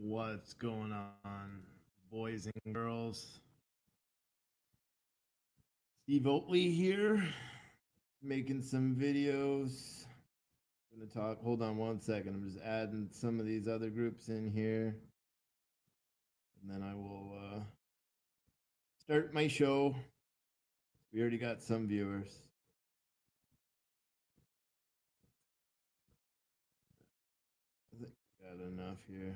What's going on, boys and girls? Steve Oatley here, making some videos. I'm going to talk. Hold on one second. I'm just adding some of these other groups in here. And then I will start my show. We already got some viewers. I think we got enough here.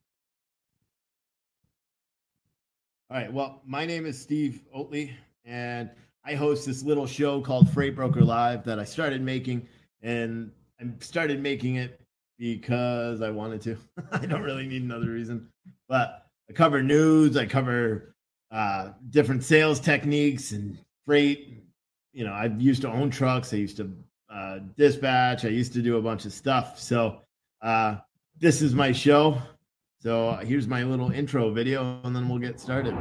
All right. Well, my name is Steve Oatley, and I host this little show called Freight Broker Live that I started making, and I started making it because I wanted to. I don't really need another reason, but I cover news. I cover different sales techniques and freight. You know, I used to own trucks. I used to dispatch. I used to do a bunch of stuff. So this is my show. So here's my little intro video, and then we'll get started.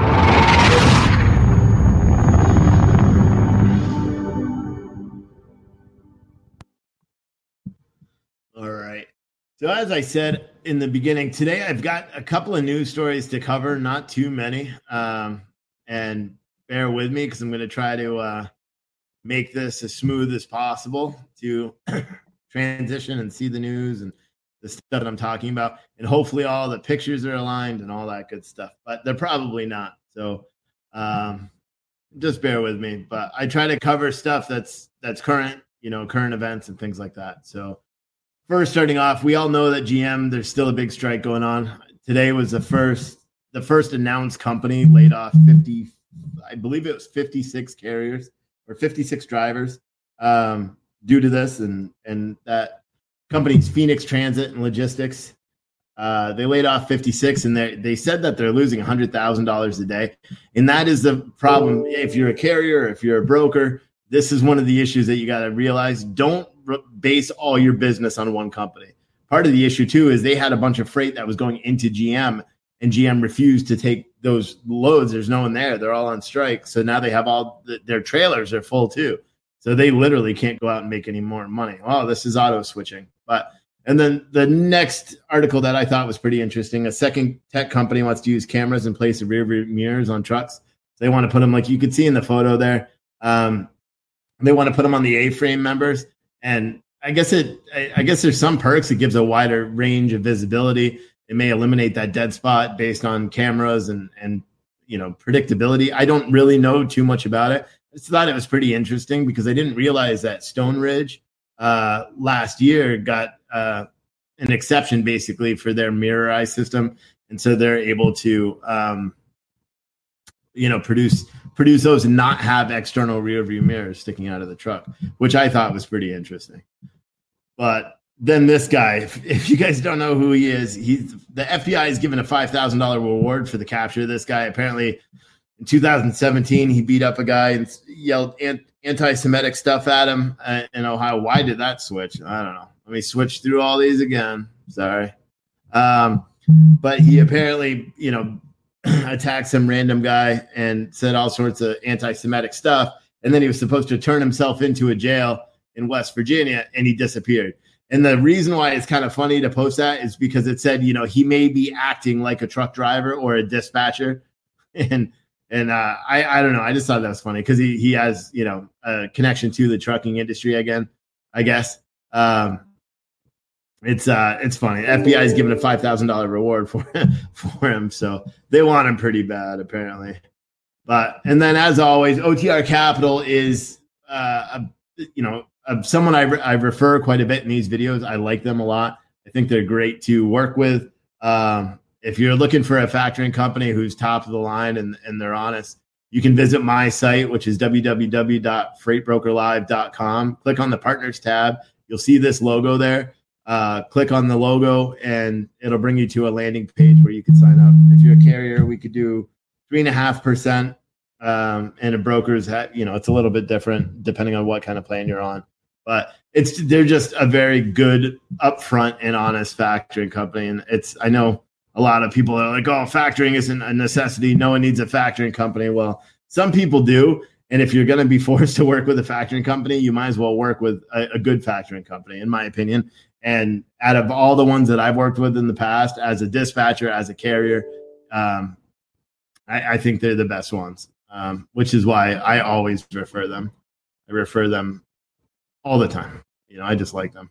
All right. So as I said in the beginning, today I've got a couple of news stories to cover, not too many. And bear with me because I'm going to try to make this as smooth as possible to transition and see the news and the stuff that I'm talking about, and hopefully all the pictures are aligned and all that good stuff, but they're probably not. So just bear with me, but I try to cover stuff that's current, current events and things like that. So first, starting off, we all know that GM, there's still a big strike going on. Today was the first announced company laid off 50, I believe it was 56 carriers or 56 drivers due to this, and that company's Phoenix Transit and Logistics. They laid off 56, and they said that they're losing $100,000 a day. And that is the problem. If you're a carrier, if you're a broker, this is one of the issues that you got to realize. Don't base all your business on one company. Part of the issue, too, is they had a bunch of freight that was going into GM, and GM refused to take those loads. There's no one there. They're all on strike. So now they have their trailers are full, too. So they literally can't go out and make any more money. Oh, this is auto switching. And then the next article that I thought was pretty interesting, a second tech company wants to use cameras in place of rear view mirrors on trucks. They want to put them, like you could see in the photo there. They want to put them on the A-frame members. And I guess there's some perks. It gives a wider range of visibility. It may eliminate that dead spot based on cameras and predictability. I don't really know too much about it. I just thought it was pretty interesting because I didn't realize that Stone Ridge last year got an exception basically for their mirror eye system, and so they're able to produce those and not have external rear view mirrors sticking out of the truck, which I thought was pretty interesting. But then this guy, if you guys don't know who he is, the FBI is given a $5,000 reward for the capture of this guy. Apparently in 2017, he beat up a guy and yelled anti-Semitic stuff at him in Ohio. Why did that switch? I don't know. Let me switch through all these again. Sorry. But he apparently, attacked some random guy and said all sorts of anti-Semitic stuff. And then he was supposed to turn himself into a jail in West Virginia, and he disappeared. And the reason why it's kind of funny to post that is because it said, he may be acting like a truck driver or a dispatcher. And I don't know. I just thought that was funny because he has, a connection to the trucking industry again, I guess. It's funny. FBI is giving a $5,000 reward for him. So they want him pretty bad, apparently. And then as always, OTR Capital is, someone I refer quite a bit in these videos. I like them a lot. I think they're great to work with. If you're looking for a factoring company who's top of the line and they're honest, you can visit my site, which is www.freightbrokerlive.com. Click on the partners tab. You'll see this logo there. Click on the logo and it'll bring you to a landing page where you can sign up. If you're a carrier, we could do 3.5%. And a broker's, it's a little bit different depending on what kind of plan you're on. But they're just a very good, upfront and honest factoring company. And I know a lot of people are like, oh, factoring isn't a necessity. No one needs a factoring company. Well, some people do. And if you're going to be forced to work with a factoring company, you might as well work with a good factoring company, in my opinion. And out of all the ones that I've worked with in the past, as a dispatcher, as a carrier, I think they're the best ones, which is why I always refer them. I refer them all the time. I just like them.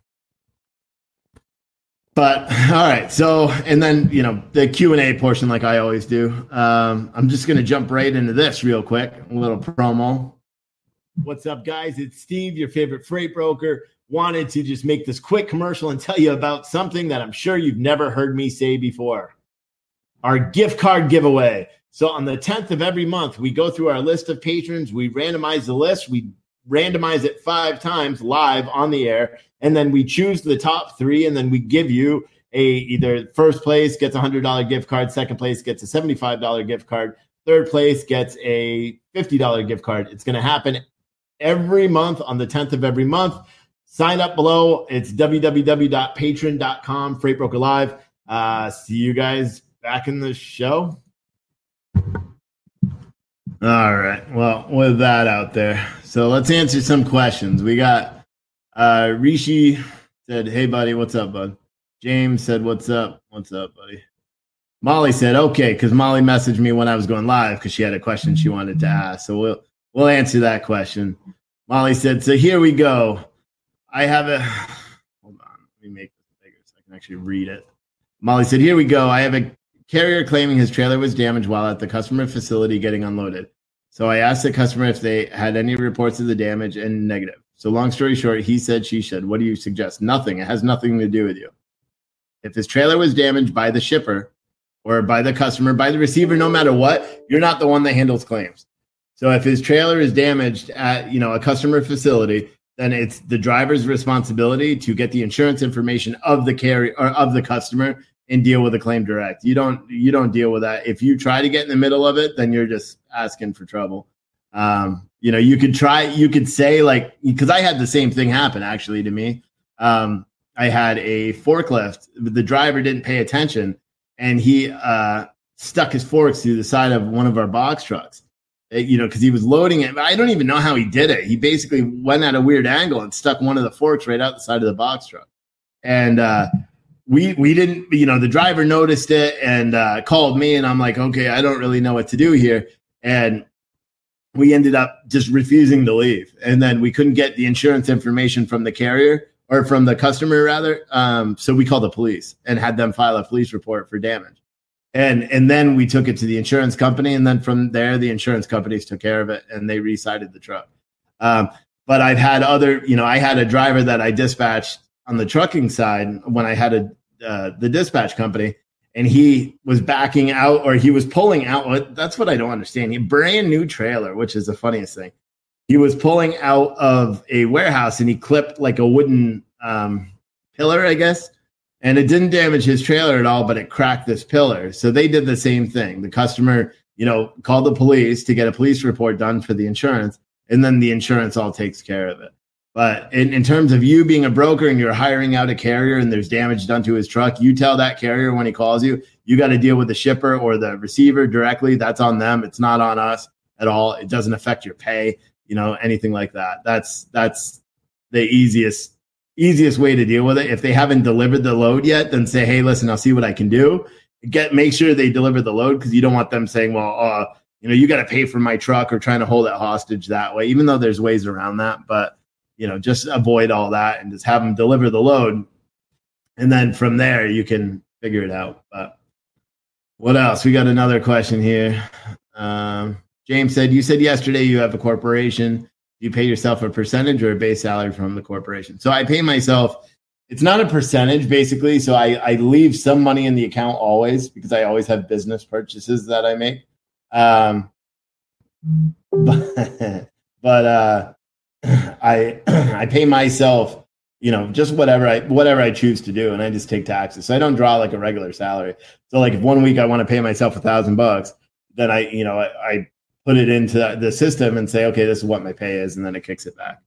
But all right. So, and then, the Q&A portion, like I always do. I'm just going to jump right into this real quick. A little promo. What's up, guys? It's Steve, your favorite freight broker. Wanted to just make this quick commercial and tell you about something that I'm sure you've never heard me say before. Our gift card giveaway. So on the 10th of every month, we go through our list of patrons. We randomize the list. We randomize it 5 times live on the air. And then we choose the top 3, and then we give you either first place gets a $100 gift card, second place gets a $75 gift card, third place gets a $50 gift card. It's going to happen every month on the 10th of every month. Sign up below. It's www.patreon.com, Freight Broker Live. See you guys back in the show. All right. Well, with that out there, so let's answer some questions. We got Rishi said, "Hey, buddy, what's up, bud?" James said, "What's up? What's up, buddy?" Molly said, "Okay," because Molly messaged me when I was going live because she had a question she wanted to ask. So we'll answer that question. Molly said, "So here we go. I have a hold on. Let me make this bigger so I can actually read it." Molly said, "Here we go. I have a carrier claiming his trailer was damaged while at the customer facility getting unloaded. So I asked the customer if they had any reports of the damage, and negative. So long story short, he said, she said, what do you suggest? Nothing. It has nothing to do with you. If his trailer was damaged by the shipper or by the customer, by the receiver, no matter what, you're not the one that handles claims. So if his trailer is damaged at, a customer facility, then it's the driver's responsibility to get the insurance information of the carrier or of the customer and deal with the claim direct. You don't deal with that. If you try to get in the middle of it, then you're just asking for trouble. You could say, like, because I had the same thing happen actually to me. I had a forklift. The driver didn't pay attention, and he stuck his forks through the side of one of our box trucks. Because he was loading it. I don't even know how he did it. He basically went at a weird angle and stuck one of the forks right out the side of the box truck. And we didn't, the driver noticed it and called me, and I'm like, okay, I don't really know what to do here. And we ended up just refusing to leave. And then we couldn't get the insurance information from the carrier or from the customer rather. So we called the police and had them file a police report for damage. And then we took it to the insurance company. And then from there, the insurance companies took care of it and they re-sided the truck. But I've had I had a driver that I dispatched on the trucking side when I had the dispatch company, and he was backing out, or he was pulling out. That's what I don't understand. He brand new trailer, which is the funniest thing. He was pulling out of a warehouse and he clipped like a wooden pillar, I guess. And it didn't damage his trailer at all, but it cracked this pillar. So they did the same thing. The customer, called the police to get a police report done for the insurance, and then the insurance all takes care of it. But in terms of you being a broker and you're hiring out a carrier and there's damage done to his truck, you tell that carrier when he calls you, you got to deal with the shipper or the receiver directly. That's on them. It's not on us at all. It doesn't affect your pay, anything like that. That's the easiest way to deal with it. If they haven't delivered the load yet, then say, hey, listen, I'll see what I can do. Make sure they deliver the load, because you don't want them saying, well, you got to pay for my truck, or trying to hold it hostage that way, even though there's ways around that. But, just avoid all that and just have them deliver the load. And then from there, you can figure it out. But what else? We got another question here. James said, you said yesterday you have a corporation. You pay yourself a percentage or a base salary from the corporation? So I pay myself, it's not a percentage basically. So I leave some money in the account always, because I always have business purchases that I make. But I pay myself, just whatever I choose to do. And I just take taxes. So I don't draw like a regular salary. So like if one week I want to pay myself $1,000, then I put it into the system and say, okay, this is what my pay is. And then it kicks it back.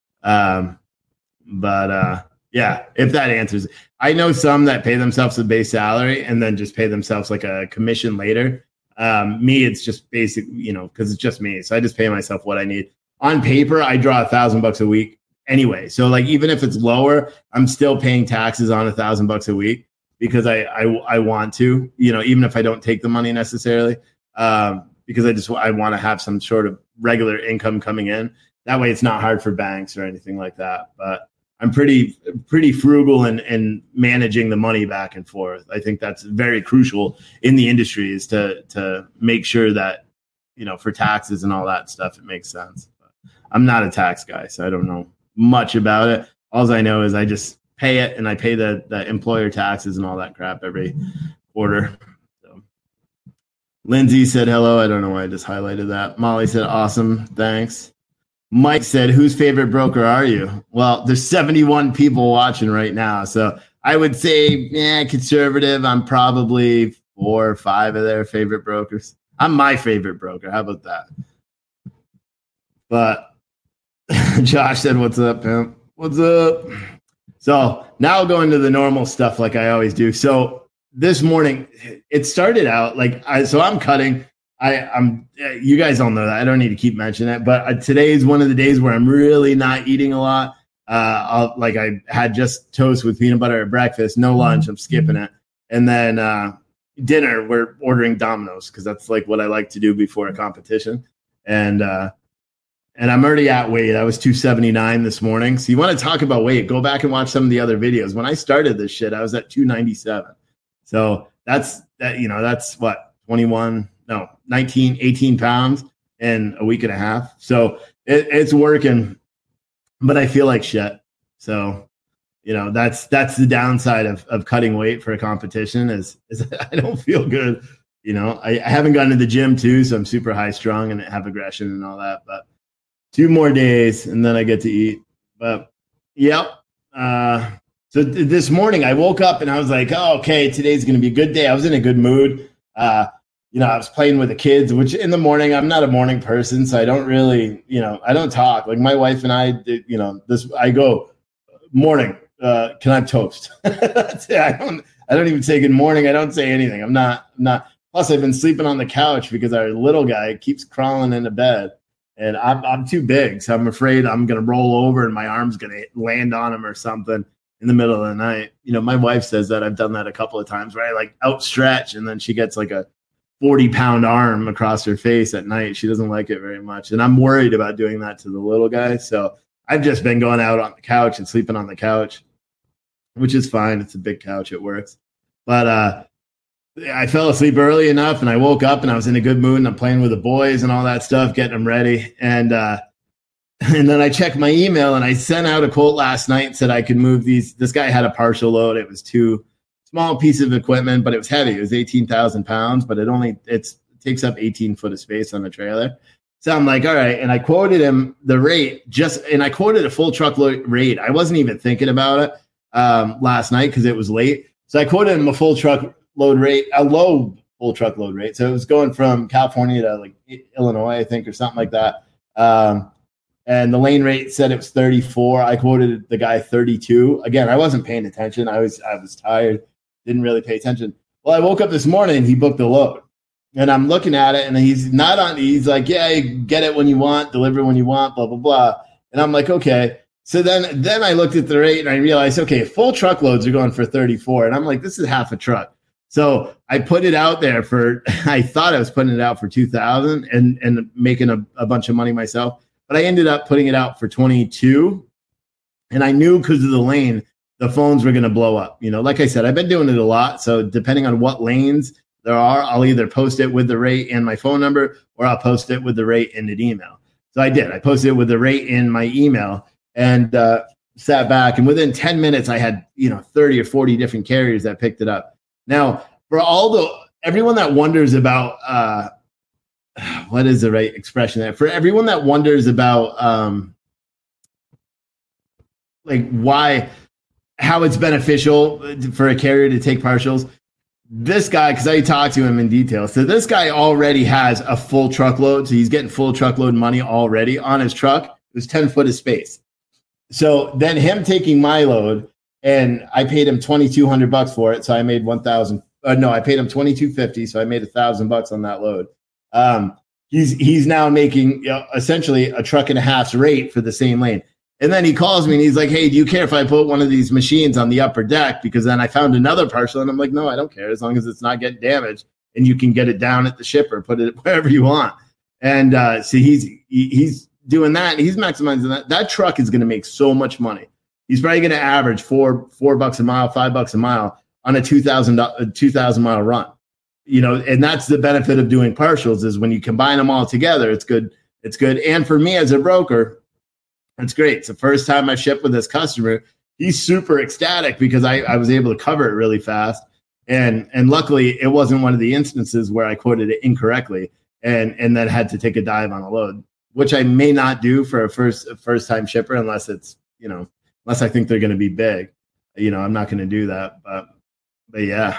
Yeah, if that answers it. I know some that pay themselves a base salary and then just pay themselves like a commission later. Me, it's just basic, because it's just me. So I just pay myself what I need. On paper, I draw $1,000 a week anyway. So like, even if it's lower, I'm still paying taxes on $1,000 a week because I want to, even if I don't take the money necessarily, because I want to have some sort of regular income coming in. That way it's not hard for banks or anything like that. But I'm pretty frugal in managing the money back and forth. I think that's very crucial in the industry, is to make sure that, for taxes and all that stuff, it makes sense. But I'm not a tax guy, so I don't know much about it. All I know is I just pay it, and I pay the employer taxes and all that crap every quarter. So Lindsay said hello. I don't know why I just highlighted that. Molly said awesome, thanks. Mike said, whose favorite broker are you? Well, there's 71 people watching right now. So I would say, conservative. I'm probably 4 or 5 of their favorite brokers. I'm my favorite broker. How about that? But Josh said, what's up, pimp? What's up? So now I'll go into the normal stuff like I always do. So this morning, it started out I'm cutting. I'm you guys all know that. I don't need to keep mentioning it, but today is one of the days where I'm really not eating a lot. I had just toast with peanut butter at breakfast, no lunch. I'm skipping it. And then dinner, we're ordering Domino's because that's like what I like to do before a competition. And I'm already at weight. I was 279 this morning. So you want to talk about weight, go back and watch some of the other videos. When I started this shit, I was at 297. So that's what, 19, 18 pounds in a week and a half. So it's working, but I feel like shit. So, that's the downside of cutting weight for a competition is I don't feel good. I haven't gotten to the gym too, so I'm super high strung and have aggression and all that, but 2 more days and then I get to eat. But yep. So this morning I woke up and I was like, oh, okay, today's going to be a good day. I was in a good mood. I was playing with the kids, which in the morning, I'm not a morning person. So I don't really, I don't talk. Like my wife and I, I go, morning, can I have toast? That's it. I don't even say good morning. I don't say anything. I'm not, plus I've been sleeping on the couch because our little guy keeps crawling into bed and I'm too big. So I'm afraid I'm going to roll over and my arm's going to land on him or something in the middle of the night. My wife says that I've done that a couple of times where I outstretch and then she gets like a 40-pound arm across her face at night. She doesn't like it very much. And I'm worried about doing that to the little guy. So I've just been going out on the couch and sleeping on the couch, which is fine. It's a big couch. It works. But I fell asleep early enough and I woke up and I was in a good mood and I'm playing with the boys and all that stuff, getting them ready. And then I checked my email and I sent out a quote last night and said I could move these. This guy had a partial load. It was too small piece of equipment, but it was heavy. It was 18,000 pounds, but it takes up 18 foot of space on the trailer. So I'm like, all right. And I quoted him the rate and I quoted a full truckload rate. I wasn't even thinking about it last night because it was late. So I quoted him a full truckload rate, a low full truckload rate. So it was going from California to like Illinois, I think, or something like that. And the lane rate said it was 34. I quoted the guy 32. Again, I wasn't paying attention. I was tired. Didn't really pay attention. Well, I woke up this morning and he booked the load. And I'm looking at it and he's like, yeah, you get it when you want, deliver when you want, blah, blah, blah. And I'm like, okay. So then I looked at the rate and I realized, okay, full truckloads are going for 34. And I'm like, this is half a truck. So I put it out there I thought I was putting it out for 2,000 and making a bunch of money myself. But I ended up putting it out for 22. And I knew because of the lane, the phones were going to blow up. Like I said, I've been doing it a lot. So depending on what lanes there are, I'll either post it with the rate and my phone number, or I'll post it with the rate in an email. So I did. I posted it with the rate in my email and sat back. And within 10 minutes, I had 30 or 40 different carriers that picked it up. Now, for everyone that wonders about what is the right expression there? For everyone that wonders about how it's beneficial for a carrier to take partials, this guy, because I talked to him in detail. So this guy already has a full truckload. So he's getting full truckload money already on his truck. There's 10 foot of space. So then him taking my load, and I paid him $2,200 for it. So I made I paid him $2,250. So I made $1,000 on that load. He's now making essentially a truck and a half's rate for the same lane. And then he calls me and he's like, hey, do you care if I put one of these machines on the upper deck? Because then I found another parcel. And I'm like, no, I don't care, as long as it's not getting damaged and you can get it down at the shipper, put it wherever you want. And so he's doing that, and he's maximizing that. That truck is going to make so much money. He's probably going to average $4 a mile, $5 a mile on a 2,000 mile run. You know, and that's the benefit of doing partials, is when you combine them all together, it's good. It's good. And for me as a broker, it's great. It's the first time I shipped with this customer. He's super ecstatic because I was able to cover it really fast. And luckily it wasn't one of the instances where I quoted it incorrectly and then had to take a dive on a load, which I may not do for a first time shipper unless it's, you know, unless I think they're going to be big. You know, I'm not going to do that. But yeah,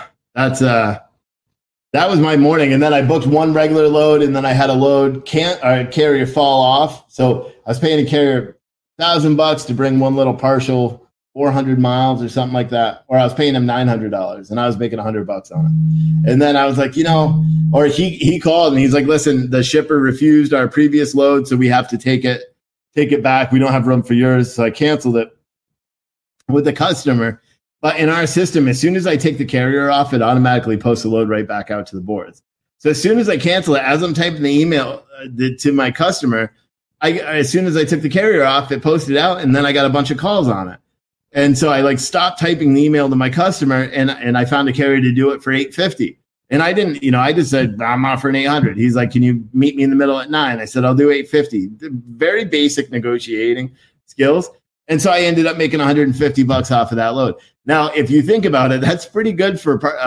that was my morning. And then I booked one regular load, and then I had a load carrier fall off. So I was paying a carrier $1,000 to bring one little partial 400 miles or something like that. Or I was paying him $900 and I was making $100 on it. And then I was like, you know, or he called and he's like, listen, the shipper refused our previous load, so we have to take it back. We don't have room for yours. So I canceled it with the customer. But in our system, as soon as I take the carrier off, it automatically posts the load right back out to the boards. So as soon as I cancel it, as I'm typing the email to my customer, as soon as I took the carrier off, it posted out, and then I got a bunch of calls on it. And so I stopped typing the email to my customer, and I found a carrier to do it for $850. And I didn't, you know, I just said, I'm offering $800. He's like, can you meet me in the middle at $9? I said, I'll do $850. Very basic negotiating skills. And so I ended up making $150 off of that load. Now, if you think about it, that's pretty good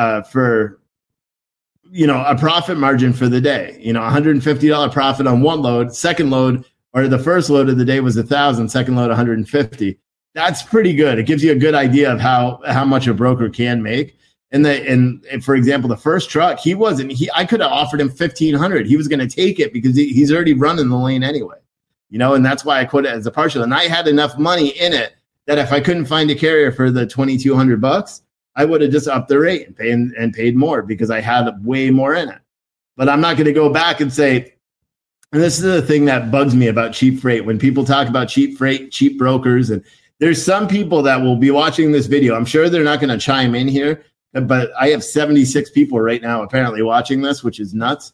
for you know, a profit margin for the day. You know, $150 profit on one load. Second load, or the first load of the day, was $1,000. Second load, $150. That's pretty good. It gives you a good idea of how much a broker can make. And for example, the first truck, I could have offered him $1,500. He was going to take it because he's already running the lane anyway. You know, and that's why I quote it as a partial. And I had enough money in it that if I couldn't find a carrier for the $2,200, I would have just upped the rate and paid more because I had way more in it. But I'm not going to go back and say, and this is the thing that bugs me about cheap freight. When people talk about cheap freight, cheap brokers, and there's some people that will be watching this video. I'm sure they're not going to chime in here, but I have 76 people right now apparently watching this, which is nuts.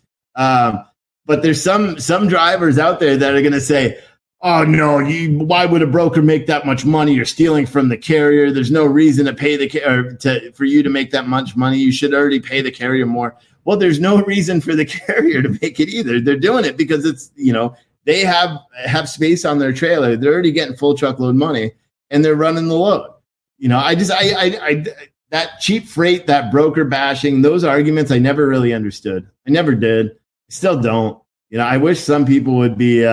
But there's some drivers out there that are going to say, oh, no, why would a broker make that much money? You're stealing from the carrier. There's no reason to pay for you to make that much money. You should already pay the carrier more. Well, there's no reason for the carrier to make it either. They're doing it because it's, you know, they have space on their trailer. They're already getting full truckload money and they're running the load. You know, that cheap freight, that broker bashing, those arguments, I never really understood. I never did. Still don't. You know, I wish some people would be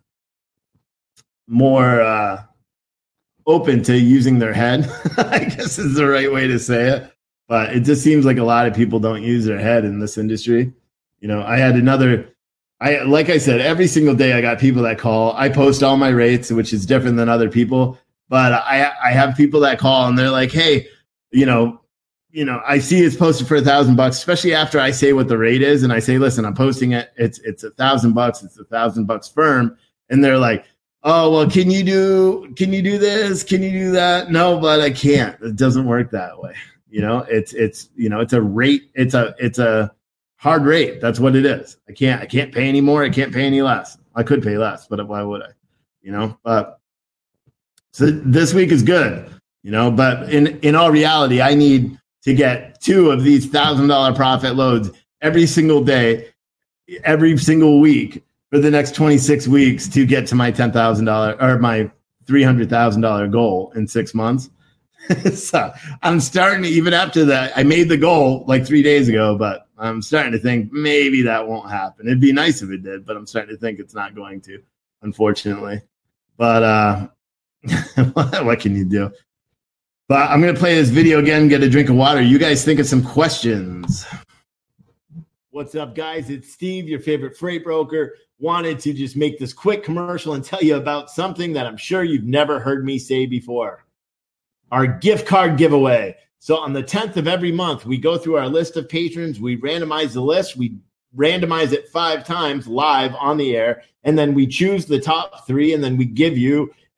more open to using their head, I guess is the right way to say it. But it just seems like a lot of people don't use their head in this industry. You know, like I said, every single day I got people that call. I post all my rates, which is different than other people. But I have people that call and they're like, hey, you know, I see it's posted for $1,000, especially after I say what the rate is. And I say, listen, I'm posting it. It's $1,000. It's $1,000 firm. And they're like, oh, well, can you do this? Can you do that? No, but I can't. It doesn't work that way. You know, it's a rate. It's a hard rate. That's what it is. I can't pay any more. I can't pay any less. I could pay less, but why would I? You know, but so this week is good, you know, but in all reality, I need to get 2 of these $1,000 profit loads every single day, every single week for the next 26 weeks to get to my $10,000 or my $300,000 goal in 6 months. So I'm starting to, even after that, I made the goal like 3 days ago, but I'm starting to think maybe that won't happen. It'd be nice if it did, but I'm starting to think it's not going to, unfortunately. But what can you do? But I'm going to play this video again, get a drink of water. You guys think of some questions. What's up, guys? It's Steve, your favorite freight broker. Wanted to just make this quick commercial and tell you about something that I'm sure you've never heard me say before. Our gift card giveaway. So on the 10th of every month, we go through our list of patrons. We randomize the list. We randomize it 5 times live on the air. And then we choose the top 3. And then we give you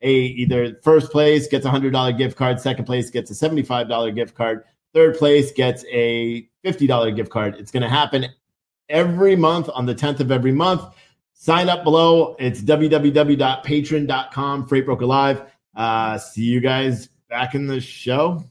either first place gets a $100 gift card, second place gets a $75 gift card, third place gets a $50 gift card. It's going to happen every month on the 10th of every month. Sign up below. It's www.patreon.com, Freight Broker Live. See you guys back in the show.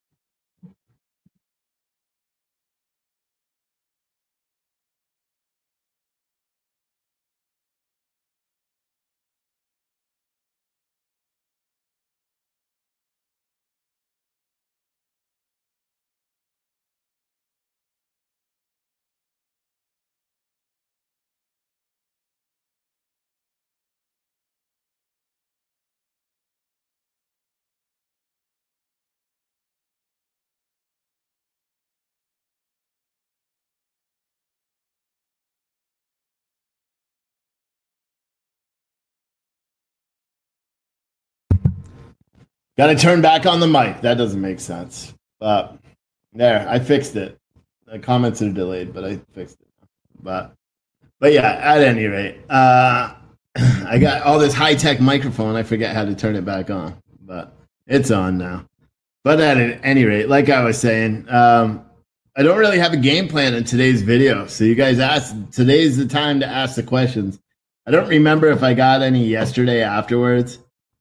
Got to turn back on the mic. That doesn't make sense. But there, I fixed it. The comments are delayed, but I fixed it. But yeah, at any rate, I got all this high-tech microphone. I forget how to turn it back on, but it's on now. But at any rate, like I was saying, I don't really have a game plan in today's video. So you guys asked, today's the time to ask the questions. I don't remember if I got any yesterday afterwards.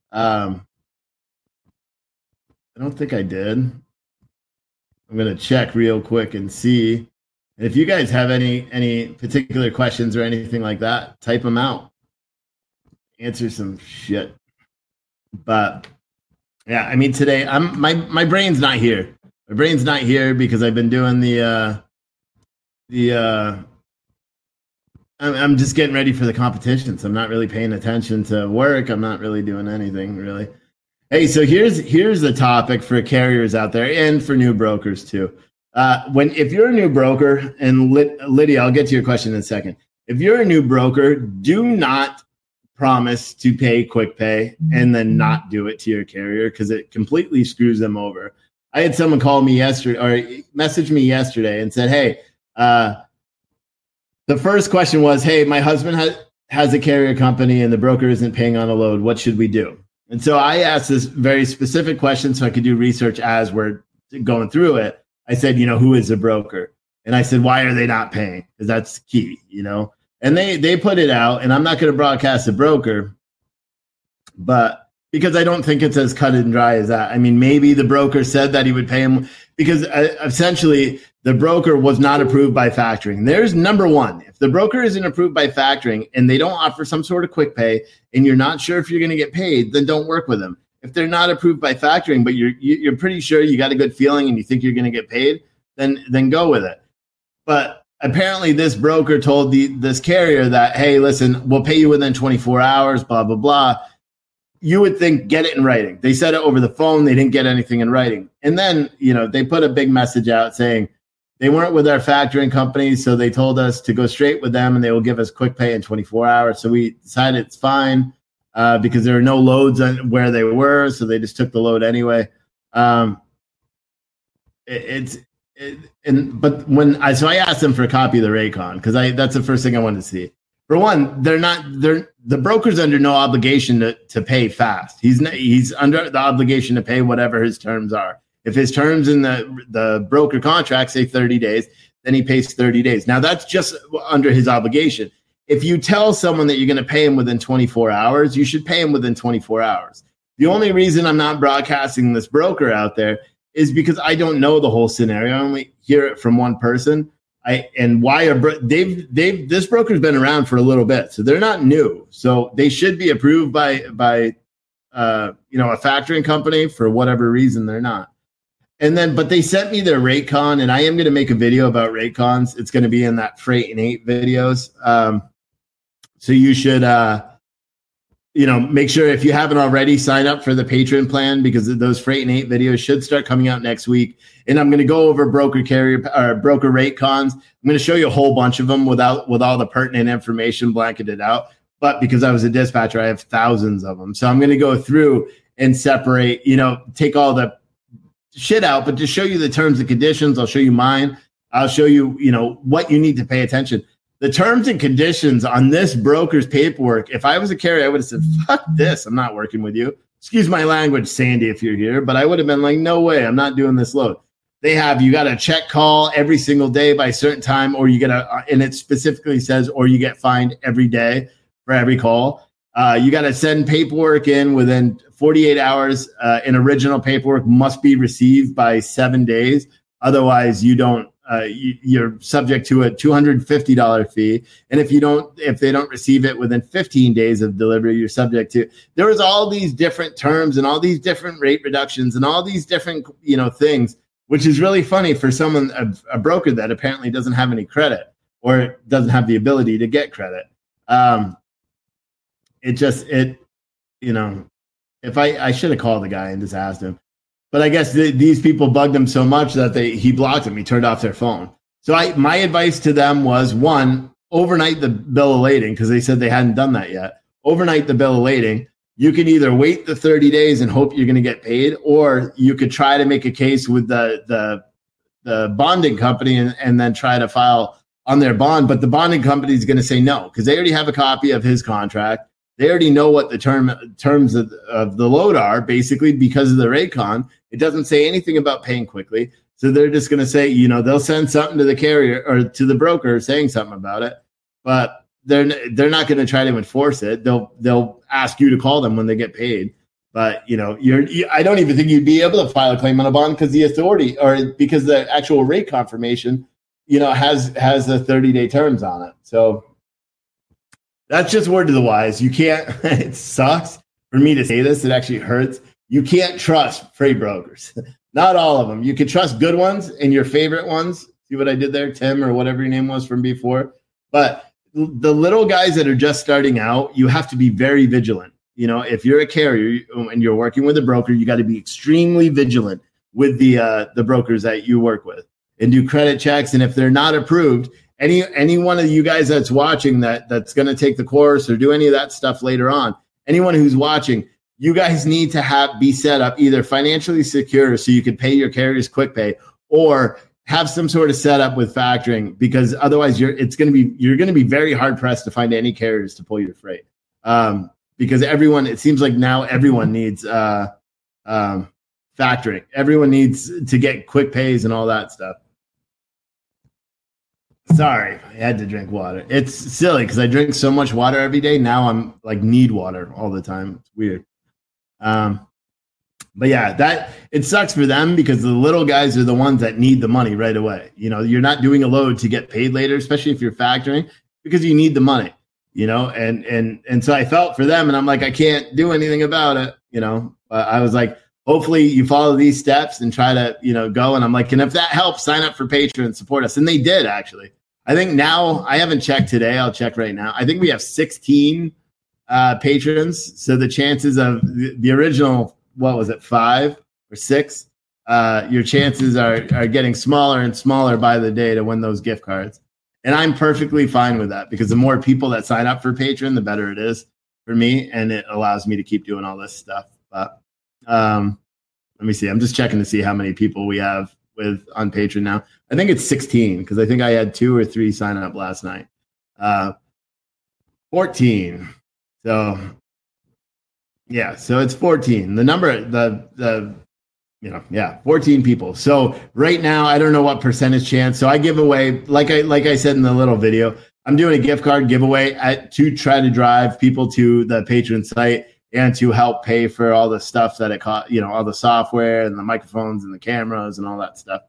I don't think I did. I'm going to check real quick and see. If you guys have any particular questions or anything like that, type them out. Answer some shit. But yeah, I mean, today my brain's not here. My brain's not here because I've been doing I'm just getting ready for the competition. So I'm not really paying attention to work. I'm not really doing anything really. Hey, so here's a topic for carriers out there and for new brokers too. If you're a new broker, and Lydia, I'll get to your question in a second. If you're a new broker, do not promise to pay quick pay and then not do it to your carrier because it completely screws them over. I had someone call me yesterday or message me yesterday and said, hey, the first question was, hey, my husband has a carrier company and the broker isn't paying on a load. What should we do? And so I asked this very specific question so I could do research as we're going through it. I said, who is a broker? And I said, why are they not paying? Because that's key, And they put it out, and I'm not going to broadcast a broker, but because I don't think it's as cut and dry as that. I mean, maybe the broker said that he would pay him because essentially the broker was not approved by factoring. There's number one. If the broker isn't approved by factoring and they don't offer some sort of quick pay and you're not sure if you're going to get paid, then don't work with them. If they're not approved by factoring, but you're pretty sure you got a good feeling and you think you're going to get paid, then go with it. But apparently this broker told this carrier that, hey, listen, we'll pay you within 24 hours, blah, blah, blah. You would think, get it in writing. They said it over the phone. They didn't get anything in writing. And then, they put a big message out saying they weren't with our factoring company. So they told us to go straight with them and they will give us quick pay in 24 hours. So we decided it's fine because there are no loads on where they were. So they just took the load anyway. So I asked them for a copy of the Raycon because that's the first thing I wanted to see. For one, the broker's under no obligation to pay fast. He's under the obligation to pay whatever his terms are. If his terms in the broker contract say 30 days, then he pays 30 days. Now that's just under his obligation. If you tell someone that you're going to pay him within 24 hours, you should pay him within 24 hours. The only reason I'm not broadcasting this broker out there is because I don't know the whole scenario. I only hear it from one person. This broker's been around for a little bit, so they're not new. So they should be approved by a factoring company. For whatever reason, they're not. But they sent me their Raycon, and I am going to make a video about Raycons. It's going to be in that Freight and 8 videos. So you should, make sure if you haven't already, sign up for the Patreon plan because those Freight and 8 videos should start coming out next week. And I'm going to go over broker Raycons. I'm going to show you a whole bunch of them with all the pertinent information blanketed out. But because I was a dispatcher, I have thousands of them. So I'm going to go through and separate, take all the shit out, but to show you the terms and conditions. I'll show you mine. I'll show you, what you need to pay attention. the terms and conditions on this broker's paperwork, if I was a carrier, I would have said, fuck this. I'm not working with you. Excuse my language, Sandy, if you're here, but I would have been like, no way, I'm not doing this load. You got a check call every single day by a certain time, or you get and it specifically says, or you get fined every day for every call. You got to send paperwork in within 48 hours. An original paperwork must be received by 7 days. Otherwise, you're subject to a $250 fee. And if they don't receive it within 15 days of delivery, you're subject to. There was all these different terms and all these different rate reductions and all these different, things, which is really funny for someone, a broker that apparently doesn't have any credit or doesn't have the ability to get credit. If I should have called the guy and just asked him, but I guess these people bugged him so much that he blocked them. He turned off their phone. So my advice to them was, one, overnight the bill of lading, because they said they hadn't done that yet. Overnight the bill of lading. You can either wait the 30 days and hope you're going to get paid, or you could try to make a case with the bonding company and then try to file on their bond. But the bonding company is going to say no, because they already have a copy of his contract. They already know what the terms of the load are, basically, because of the Raycon. It doesn't say anything about paying quickly. So they're just going to say, they'll send something to the carrier or to the broker saying something about it, but they're not going to try to enforce it. They'll ask you to call them when they get paid. But, I don't even think you'd be able to file a claim on a bond because the authority, or because the actual rate confirmation, has the 30-day terms on it. So that's just word to the wise. You can't, it sucks for me to say this. It actually hurts. You can't trust freight brokers. Not all of them. You can trust good ones and your favorite ones. See what I did there, Tim, or whatever your name was from before. But the little guys that are just starting out, you have to be very vigilant. If you're a carrier and you're working with a broker, you got to be extremely vigilant with the brokers that you work with and do credit checks. And if they're not approved, any one of you guys that's watching that's going to take the course or do any of that stuff later on, anyone who's watching, you guys need to be set up either financially secure so you can pay your carriers quick pay, or have some sort of setup with factoring, because otherwise you're going to be very hard pressed to find any carriers to pull your freight. Because it seems like now everyone needs factoring. Everyone needs to get quick pays and all that stuff. Sorry, I had to drink water. It's silly because I drink so much water every day. Now I'm need water all the time. It's weird. But yeah, it sucks for them because the little guys are the ones that need the money right away. You're not doing a load to get paid later, especially if you're factoring, because you need the money, and so I felt for them, and I'm like, I can't do anything about it, but I was like, hopefully you follow these steps and try to, go. And I'm like, and if that helps, sign up for Patreon and support us. And they did, actually. I think now, I haven't checked today. I'll check right now. I think we have 16 patrons. So the chances of the original, what was it, 5 or 6? Your chances are getting smaller and smaller by the day to win those gift cards. And I'm perfectly fine with that, because the more people that sign up for Patreon, the better it is for me. And it allows me to keep doing all this stuff. But let me see. I'm just checking to see how many people we have on Patreon now. I think it's 16, because I think I had 2 or 3 sign up last night. 14. So yeah, so it's 14. The number, 14 people. So right now, I don't know what percentage chance. So I give away, like I said in the little video, I'm doing a gift card giveaway to try to drive people to the Patreon site and to help pay for all the stuff that it cost, all the software and the microphones and the cameras and all that stuff.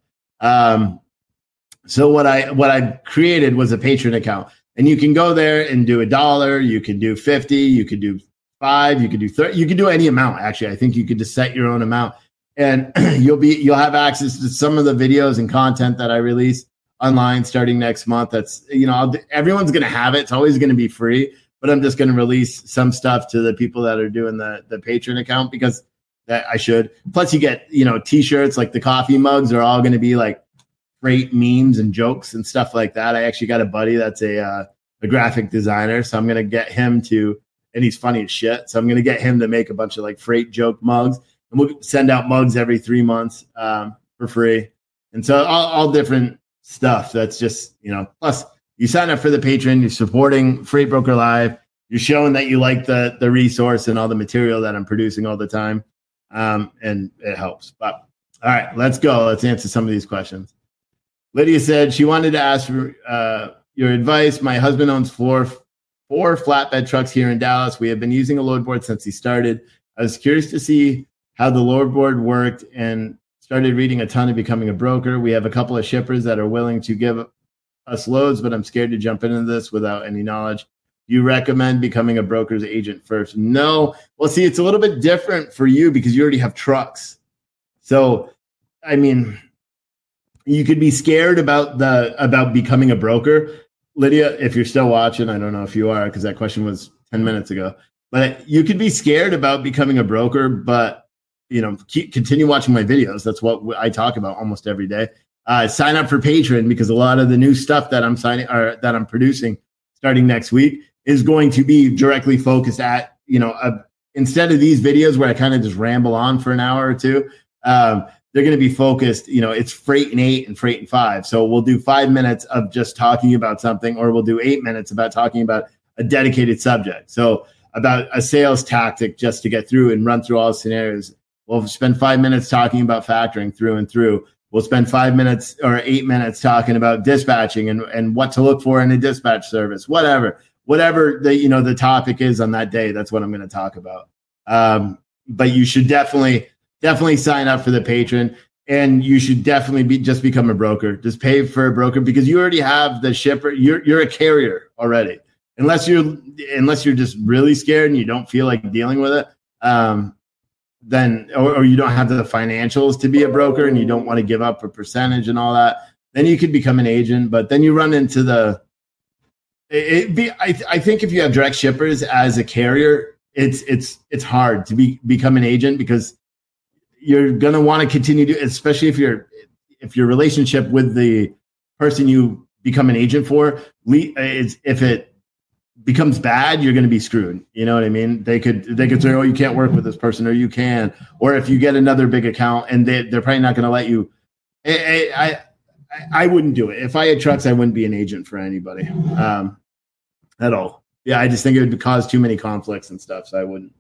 So what I created was a Patreon account, and you can go there and do $1. You can do 50. You could do 5. You could do 30. You can do any amount. Actually, I think you could just set your own amount, and you'll have access to some of the videos and content that I release online starting next month. That's everyone's going to have it. It's always going to be free. But I'm just going to release some stuff to the people that are doing the Patreon account, because that I should. Plus, you get, T-shirts, like the coffee mugs are all going to be like great memes and jokes and stuff like that. I actually got a buddy that's a graphic designer, so I'm going to get him to, and he's funny as shit. So I'm going to get him to make a bunch of like freight joke mugs, and we'll send out mugs every 3 months for free. And so all different stuff. That's just, plus You sign up for the Patreon, you're supporting Freight Broker Live. You're showing that you like the resource and all the material that I'm producing all the time. And it helps. But all right, let's go. Let's answer some of these questions. Lydia said she wanted to ask for your advice. My husband owns four flatbed trucks here in Dallas. We have been using a load board since he started. I was curious to see how the load board worked and started reading a ton of becoming a broker. We have a couple of shippers that are willing to give us loads, but I'm scared to jump into this without any knowledge. Do you recommend becoming a broker's agent first? No. Well, see, it's a little bit different for you because you already have trucks. So, I mean, you could be scared about becoming a broker. Lydia, if you're still watching, I don't know if you are because that question was 10 minutes ago. But you could be scared about becoming a broker, but continue watching my videos. That's what I talk about almost every day. Sign up for Patreon because a lot of the new stuff that I'm producing starting next week is going to be directly focused at, instead of these videos where I kind of just ramble on for an hour or two, they're going to be focused, it's Freight in 8 and Freight in 5. So we'll do 5 minutes of just talking about something, or we'll do 8 minutes about talking about a dedicated subject. So about a sales tactic just to get through and run through all the scenarios. We'll spend 5 minutes talking about factoring through and through. We'll spend 5 minutes or 8 minutes talking about dispatching and what to look for in a dispatch service, whatever the topic is on that day. That's what I'm going to talk about. But you should definitely sign up for the Patreon, and you should definitely just become a broker. Just pay for a broker because you already have the shipper. You're a carrier already. Unless you're just really scared and you don't feel like dealing with it. Then or you don't have the financials to be a broker and you don't want to give up a percentage and all that, then you could become an agent. But then you run into I think if you have direct shippers as a carrier, it's hard to become an agent because you're gonna want to continue to, especially if your relationship with the person you become an agent for, if it becomes bad, you're going to be screwed. You know what I mean? They could say, oh, you can't work with this person, or you can, or if you get another big account and they're probably not going to let you. I wouldn't do it. If I had trucks, I wouldn't be an agent for anybody at all. Yeah. I just think it would cause too many conflicts and stuff. So I wouldn't,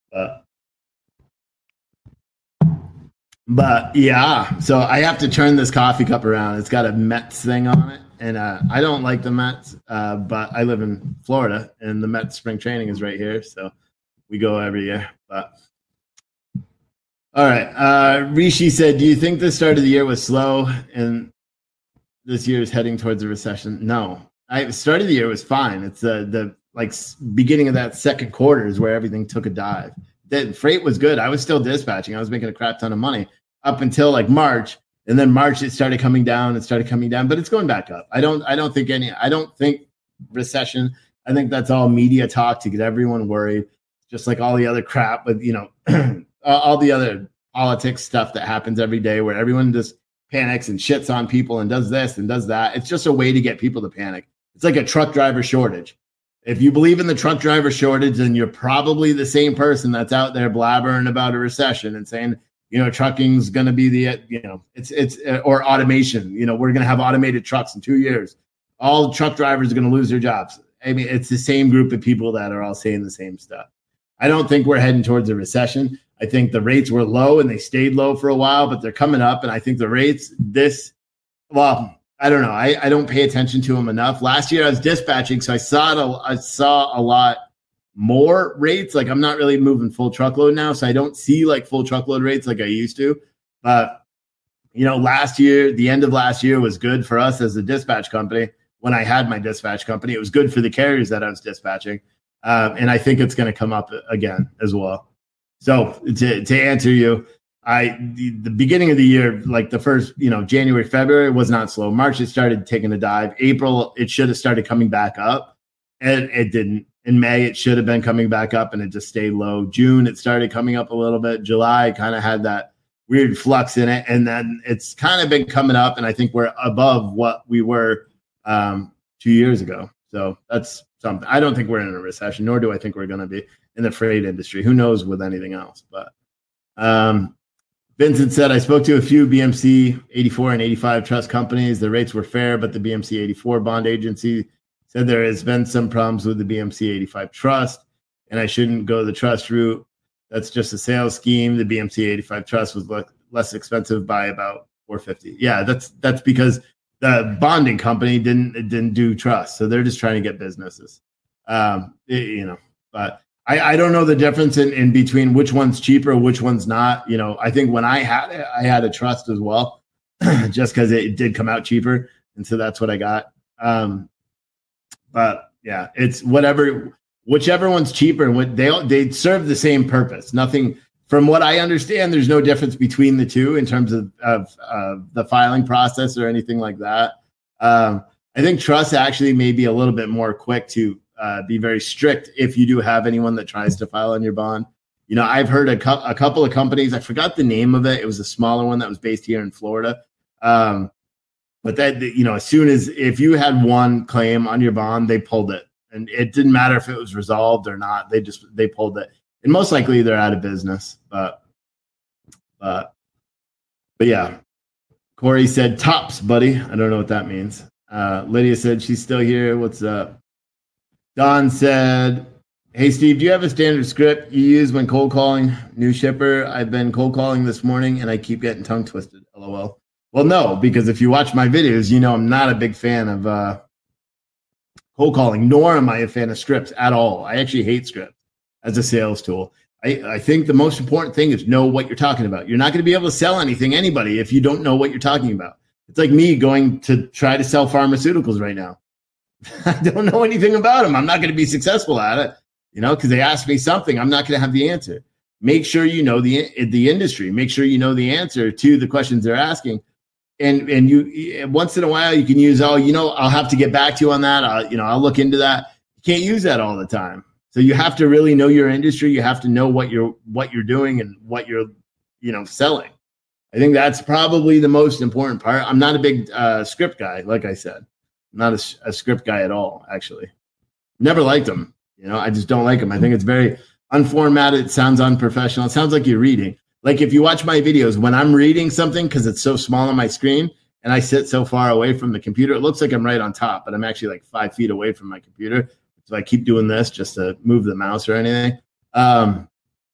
but yeah, so I have to turn this coffee cup around. It's got a Mets thing on it. And I don't like the Mets, but I live in Florida, and the Mets spring training is right here, so we go every year. But all right, Rishi said, "Do you think the start of the year was slow, and this year is heading towards a recession?" No, start of the year was fine. It's the beginning of that second quarter is where everything took a dive. The freight was good. I was still dispatching. I was making a crap ton of money up until March. And then March, it started coming down, but it's going back up. I don't think recession. I think that's all media talk to get everyone worried, just like all the other crap with, all the other politics stuff that happens every day where everyone just panics and shits on people and does this and does that. It's just a way to get people to panic. It's like a truck driver shortage. If you believe in the truck driver shortage, then you're probably the same person that's out there blabbering about a recession and saying, trucking's going to be it's or automation. We're going to have automated trucks in 2 years. All truck drivers are going to lose their jobs. I mean, it's the same group of people that are all saying the same stuff. I don't think we're heading towards a recession. I think the rates were low and they stayed low for a while, but they're coming up. And I think the rates I don't know. I don't pay attention to them enough. Last year I was dispatching, so I saw a lot more rates. I'm not really moving full truckload now, so I don't see full truckload rates like I used to. But last year, the end of last year was good for us as a dispatch company. When I had my dispatch company, it was good for the carriers that I was dispatching, and I think it's going to come up again as well. So to answer you, the beginning of the year, the first January, February was not slow. March it started taking a dive. April it should have started coming back up, and it didn't. In May, it should have been coming back up, and it just stayed low. June, it started coming up a little bit. July kind of had that weird flux in it, and then it's kind of been coming up, and I think we're above what we were 2 years ago. So that's something. I don't think we're in a recession, nor do I think we're going to be in the freight industry. Who knows with anything else? But Vincent said, I spoke to a few BMC 84 and 85 trust companies. The rates were fair, but the BMC 84 bond agency said there has been some problems with the BMC 85 trust, and I shouldn't go the trust route. That's just a sales scheme. The BMC 85 trust was less expensive by about $450. Yeah, that's because the bonding company didn't do trust, so they're just trying to get businesses. But I don't know the difference in between which one's cheaper, which one's not. I think when I had it, I had a trust as well, just because it did come out cheaper, and so that's what I got. But yeah, it's whichever one's cheaper. They serve the same purpose. Nothing, from what I understand, there's no difference between the two in terms of the filing process or anything like that. I think trust actually may be a little bit more quick to be very strict if you do have anyone that tries to file on your bond. I've heard a couple of companies, I forgot the name of it. It was a smaller one that was based here in Florida. But that, as soon as, if you had one claim on your bond, they pulled it, and it didn't matter if it was resolved or not. They pulled it, and most likely they're out of business. But yeah, Corey said tops, buddy. I don't know what that means. Lydia said she's still here. What's up? Don said, hey, Steve, do you have a standard script you use when cold calling new shipper? I've been cold calling this morning and I keep getting tongue twisted. LOL. Well, no, because if you watch my videos, I'm not a big fan of cold calling, nor am I a fan of scripts at all. I actually hate scripts as a sales tool. I think the most important thing is know what you're talking about. You're not going to be able to sell anybody if you don't know what you're talking about. It's like me going to try to sell pharmaceuticals right now. I don't know anything about them. I'm not going to be successful at it, because they ask me something. I'm not going to have the answer. Make sure you know the industry. Make sure you know the answer to the questions they're asking. And you, once in a while, you can use, I'll have to get back to you on that. I'll look into that. You can't use that all the time. So you have to really know your industry. You have to know what you're doing and what you're, selling. I think that's probably the most important part. I'm not a big script guy, like I said. I'm not a script guy at all, actually. Never liked them. I just don't like them. I think it's very unformatted. It sounds unprofessional. It sounds like you're reading. Like if you watch my videos, when I'm reading something, because it's so small on my screen and I sit so far away from the computer, it looks like I'm right on top, but I'm actually like 5 feet away from my computer. So I keep doing this just to move the mouse or anything. I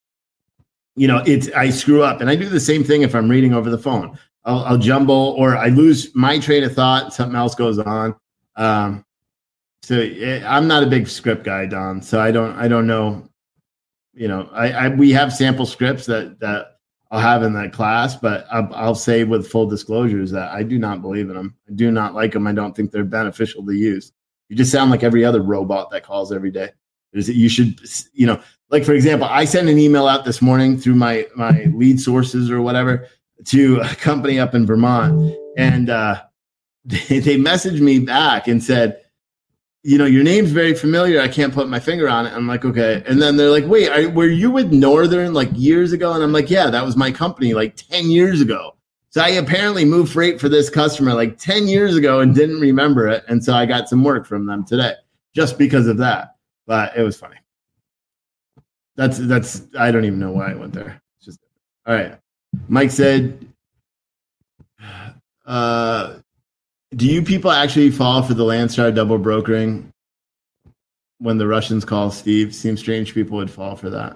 screw up, and I do the same thing if I'm reading over the phone. I'll jumble, or I lose my train of thought. Something else goes on. I'm not a big script guy, Don. So I don't know. We have sample scripts that I'll have in that class, but I'll say with full disclosures that I do not believe in them. I do not like them. I don't think they're beneficial to use. You just sound like every other robot that calls every day. You should, like for example, I sent an email out this morning through my lead sources or whatever to a company up in Vermont, and they messaged me back and said, your name's very familiar. I can't put my finger on it. I'm like, okay. And then they're like, wait, were you with Northern like years ago? And I'm like, yeah, that was my company like 10 years ago. So I apparently moved freight for this customer like 10 years ago and didn't remember it. And so I got some work from them today just because of that. But it was funny. That's I don't even know why I went there. It's just all right. Mike said, do you people actually fall for the Landstar double brokering when the Russians call Steve? Seems strange people would fall for that.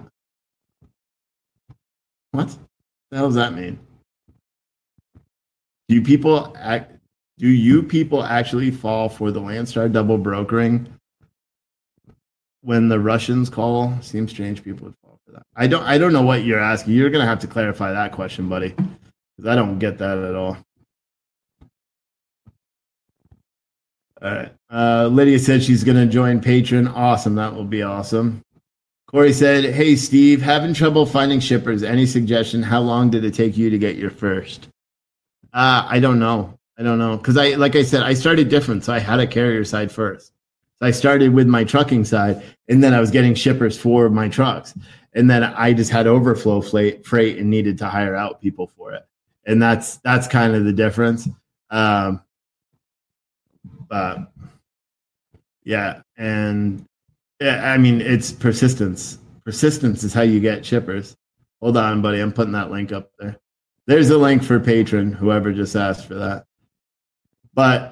What the hell does that mean? Do you people actually fall for the Landstar double brokering when the Russians call? Seems strange people would fall for that. I don't know what you're asking. You're gonna have to clarify that question, buddy, because I don't get that at all. All right. Lydia said she's going to join Patreon. Awesome. That will be awesome. Corey said, hey, Steve, having trouble finding shippers. Any suggestion? How long did it take you to get your first? I don't know. Because like I said, I started different. So I had a carrier side first. So I started with my trucking side, and then I was getting shippers for my trucks. And then I just had overflow freight and needed to hire out people for it. And that's kind of the difference. I mean, it's persistence. Persistence is how you get shippers. Hold on, buddy. I'm putting that link up there. There's a link for Patreon, whoever just asked for that. But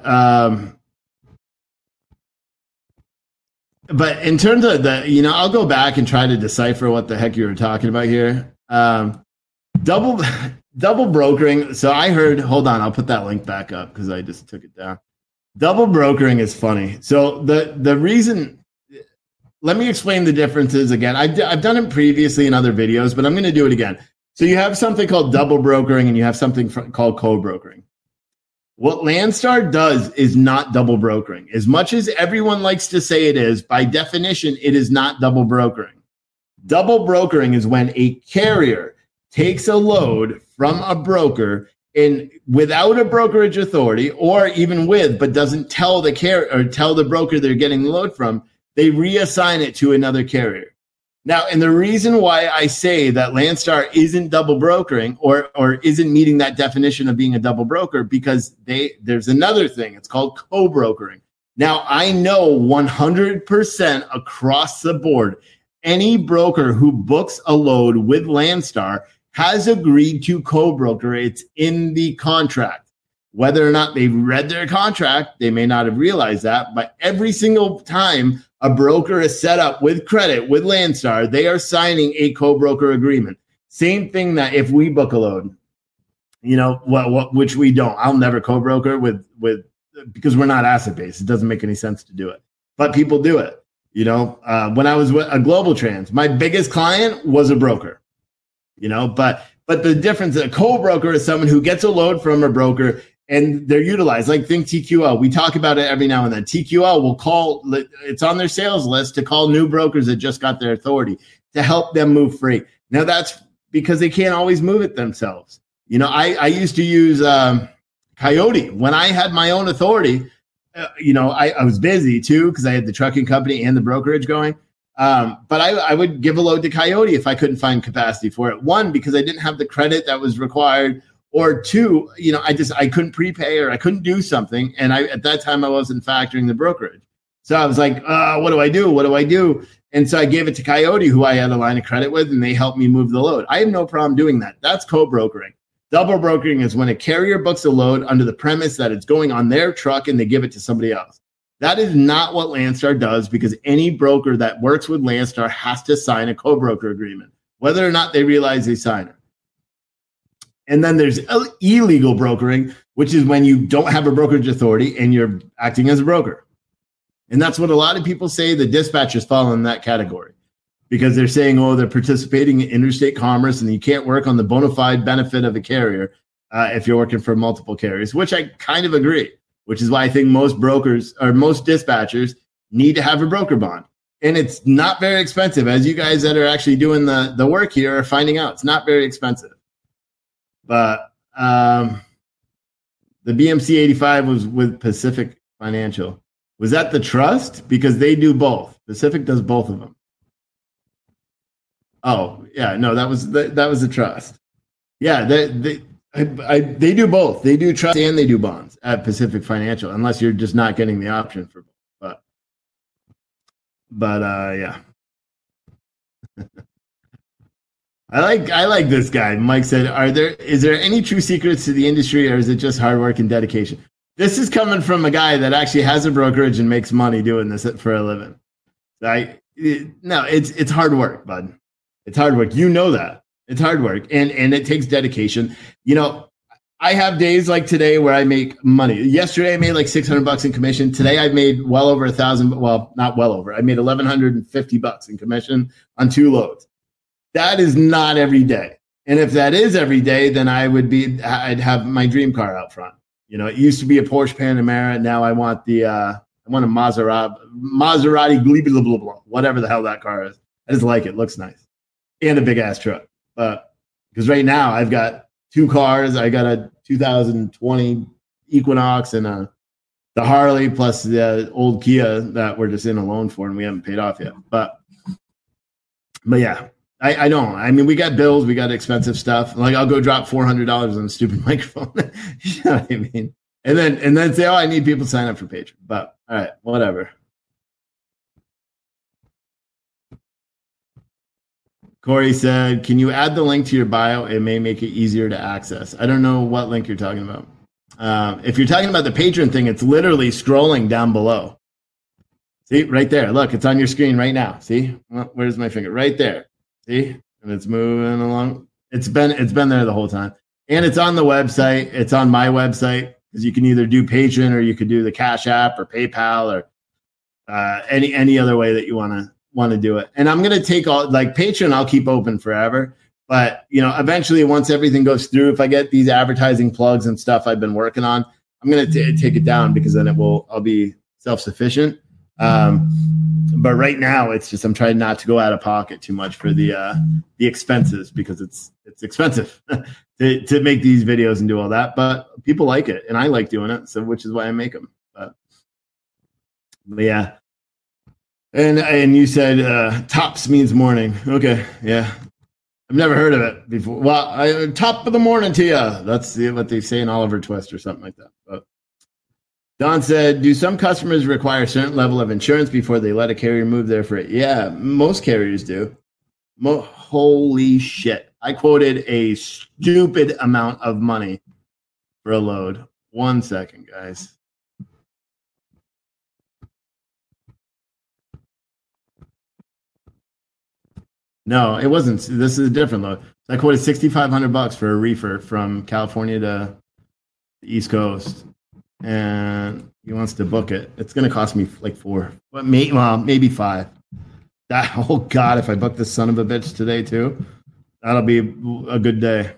in terms of I'll go back and try to decipher what the heck you were talking about here. Double brokering. So I heard, hold on, I'll put that link back up because I just took it down. Double brokering is funny. So the reason, let me explain the differences again. I've done it previously in other videos, but I'm going to do it again. So you have something called double brokering and you have something called co-brokering. What Landstar does is not double brokering. As much as everyone likes to say it is, by definition, it is not double brokering. Double brokering is when a carrier takes a load from a broker and without a brokerage authority, or even with, but doesn't tell the carrier or tell the broker they're getting the load from, they reassign it to another carrier. Now, and the reason why I say that Landstar isn't double brokering or isn't meeting that definition of being a double broker, because there's another thing. It's called co-brokering. Now, I know 100% across the board, any broker who books a load with Landstar has agreed to co-broker. It's in the contract. Whether or not they read their contract, they may not have realized that, but every single time a broker is set up with credit with Landstar, they are signing a co-broker agreement. Same thing that if we book a load, which we don't. I'll never co-broker with because we're not asset based. It doesn't make any sense to do it, but people do it. When I was with a Global Trans, my biggest client was a broker. But the difference, a co-broker is someone who gets a load from a broker and they're utilized. Like think TQL. We talk about it every now and then. TQL will call, it's on their sales list to call new brokers that just got their authority to help them move freight. Now that's because they can't always move it themselves. I used to use Coyote when I had my own authority. I was busy too because I had the trucking company and the brokerage going. But I would give a load to Coyote if I couldn't find capacity for it. One, because I didn't have the credit that was required, or two, I couldn't prepay or I couldn't do something. And at that time I wasn't factoring the brokerage. So I was like, what do I do? What do I do? And so I gave it to Coyote, who I had a line of credit with, and they helped me move the load. I have no problem doing that. That's co-brokering. Double brokering is when a carrier books a load under the premise that it's going on their truck and they give it to somebody else. That is not what Landstar does, because any broker that works with Landstar has to sign a co-broker agreement, whether or not they realize they sign it. And then there's illegal brokering, which is when you don't have a brokerage authority and you're acting as a broker. And that's what a lot of people say. The dispatchers fall in that category because they're saying, they're participating in interstate commerce and you can't work on the bona fide benefit of a carrier if you're working for multiple carriers, which I kind of agree. Which is why I think most brokers or most dispatchers need to have a broker bond. And it's not very expensive. As you guys that are actually doing the work here are finding out, it's not very expensive. But the BMC 85 was with Pacific Financial. Was that the trust? Because they do both. Pacific does both of them. Oh, yeah. No, that was the trust. Yeah, they do both. They do trust and they do bonds at Pacific Financial, unless you're just not getting the option for both. But yeah. I like this guy. Mike said, is there any true secrets to the industry, or is it just hard work and dedication? This is coming from a guy that actually has a brokerage and makes money doing this for a living. No, it's hard work, bud. It's hard work. You know that. It's hard work and it takes dedication. I have days like today where I make money. Yesterday I made like $600 in commission. Today I've made well over 1,000. Well, not well over. I made $1,150 in commission on 2 loads. That is not every day. And if that is every day, then I'd have my dream car out front. It used to be a Porsche Panamera. Now I want a Maserati, blah, blah, blah, whatever the hell that car is. I just like it. Looks nice. And a big ass truck. Because right now I've got 2 cars. I got a 2020 Equinox and the Harley plus the old Kia that we're just in a loan for and we haven't paid off yet. But yeah, I don't. I mean, we got bills, we got expensive stuff. Like I'll go drop $400 on a stupid microphone. You know what I mean? And then say, I need people to sign up for Patreon. But all right, whatever. Corey said, can you add the link to your bio? It may make it easier to access. I don't know what link you're talking about. If you're talking about the Patreon thing, it's literally scrolling down below. See, right there. Look, it's on your screen right now. See? Well, where's my finger? Right there. See? And it's moving along. It's been there the whole time. And it's on the website. It's on my website, because you can either do Patreon or you could do the Cash App or PayPal or any other way that you want to do it. And I'm going to take all, like, Patreon I'll keep open forever. But, eventually once everything goes through, if I get these advertising plugs and stuff I've been working on, I'm going to take it down, because then I'll be self-sufficient. But right now it's just, I'm trying not to go out of pocket too much for the expenses, because it's expensive to make these videos and do all that, but people like it and I like doing it. So, which is why I make them. But yeah. And you said, tops means morning. Okay. Yeah. I've never heard of it before. Well, top of the morning to you. That's what they say in Oliver Twist or something like that. But Don said, do some customers require a certain level of insurance before they let a carrier move their freight? Yeah, most carriers do. Holy shit. I quoted a stupid amount of money for a load. 1 second, guys. No, it wasn't. This is a different load. I quoted $6,500 for a reefer from California to the East Coast. And he wants to book it. It's going to cost me like $4, but maybe $5. Oh God, if I book this son of a bitch today too, that'll be a good day.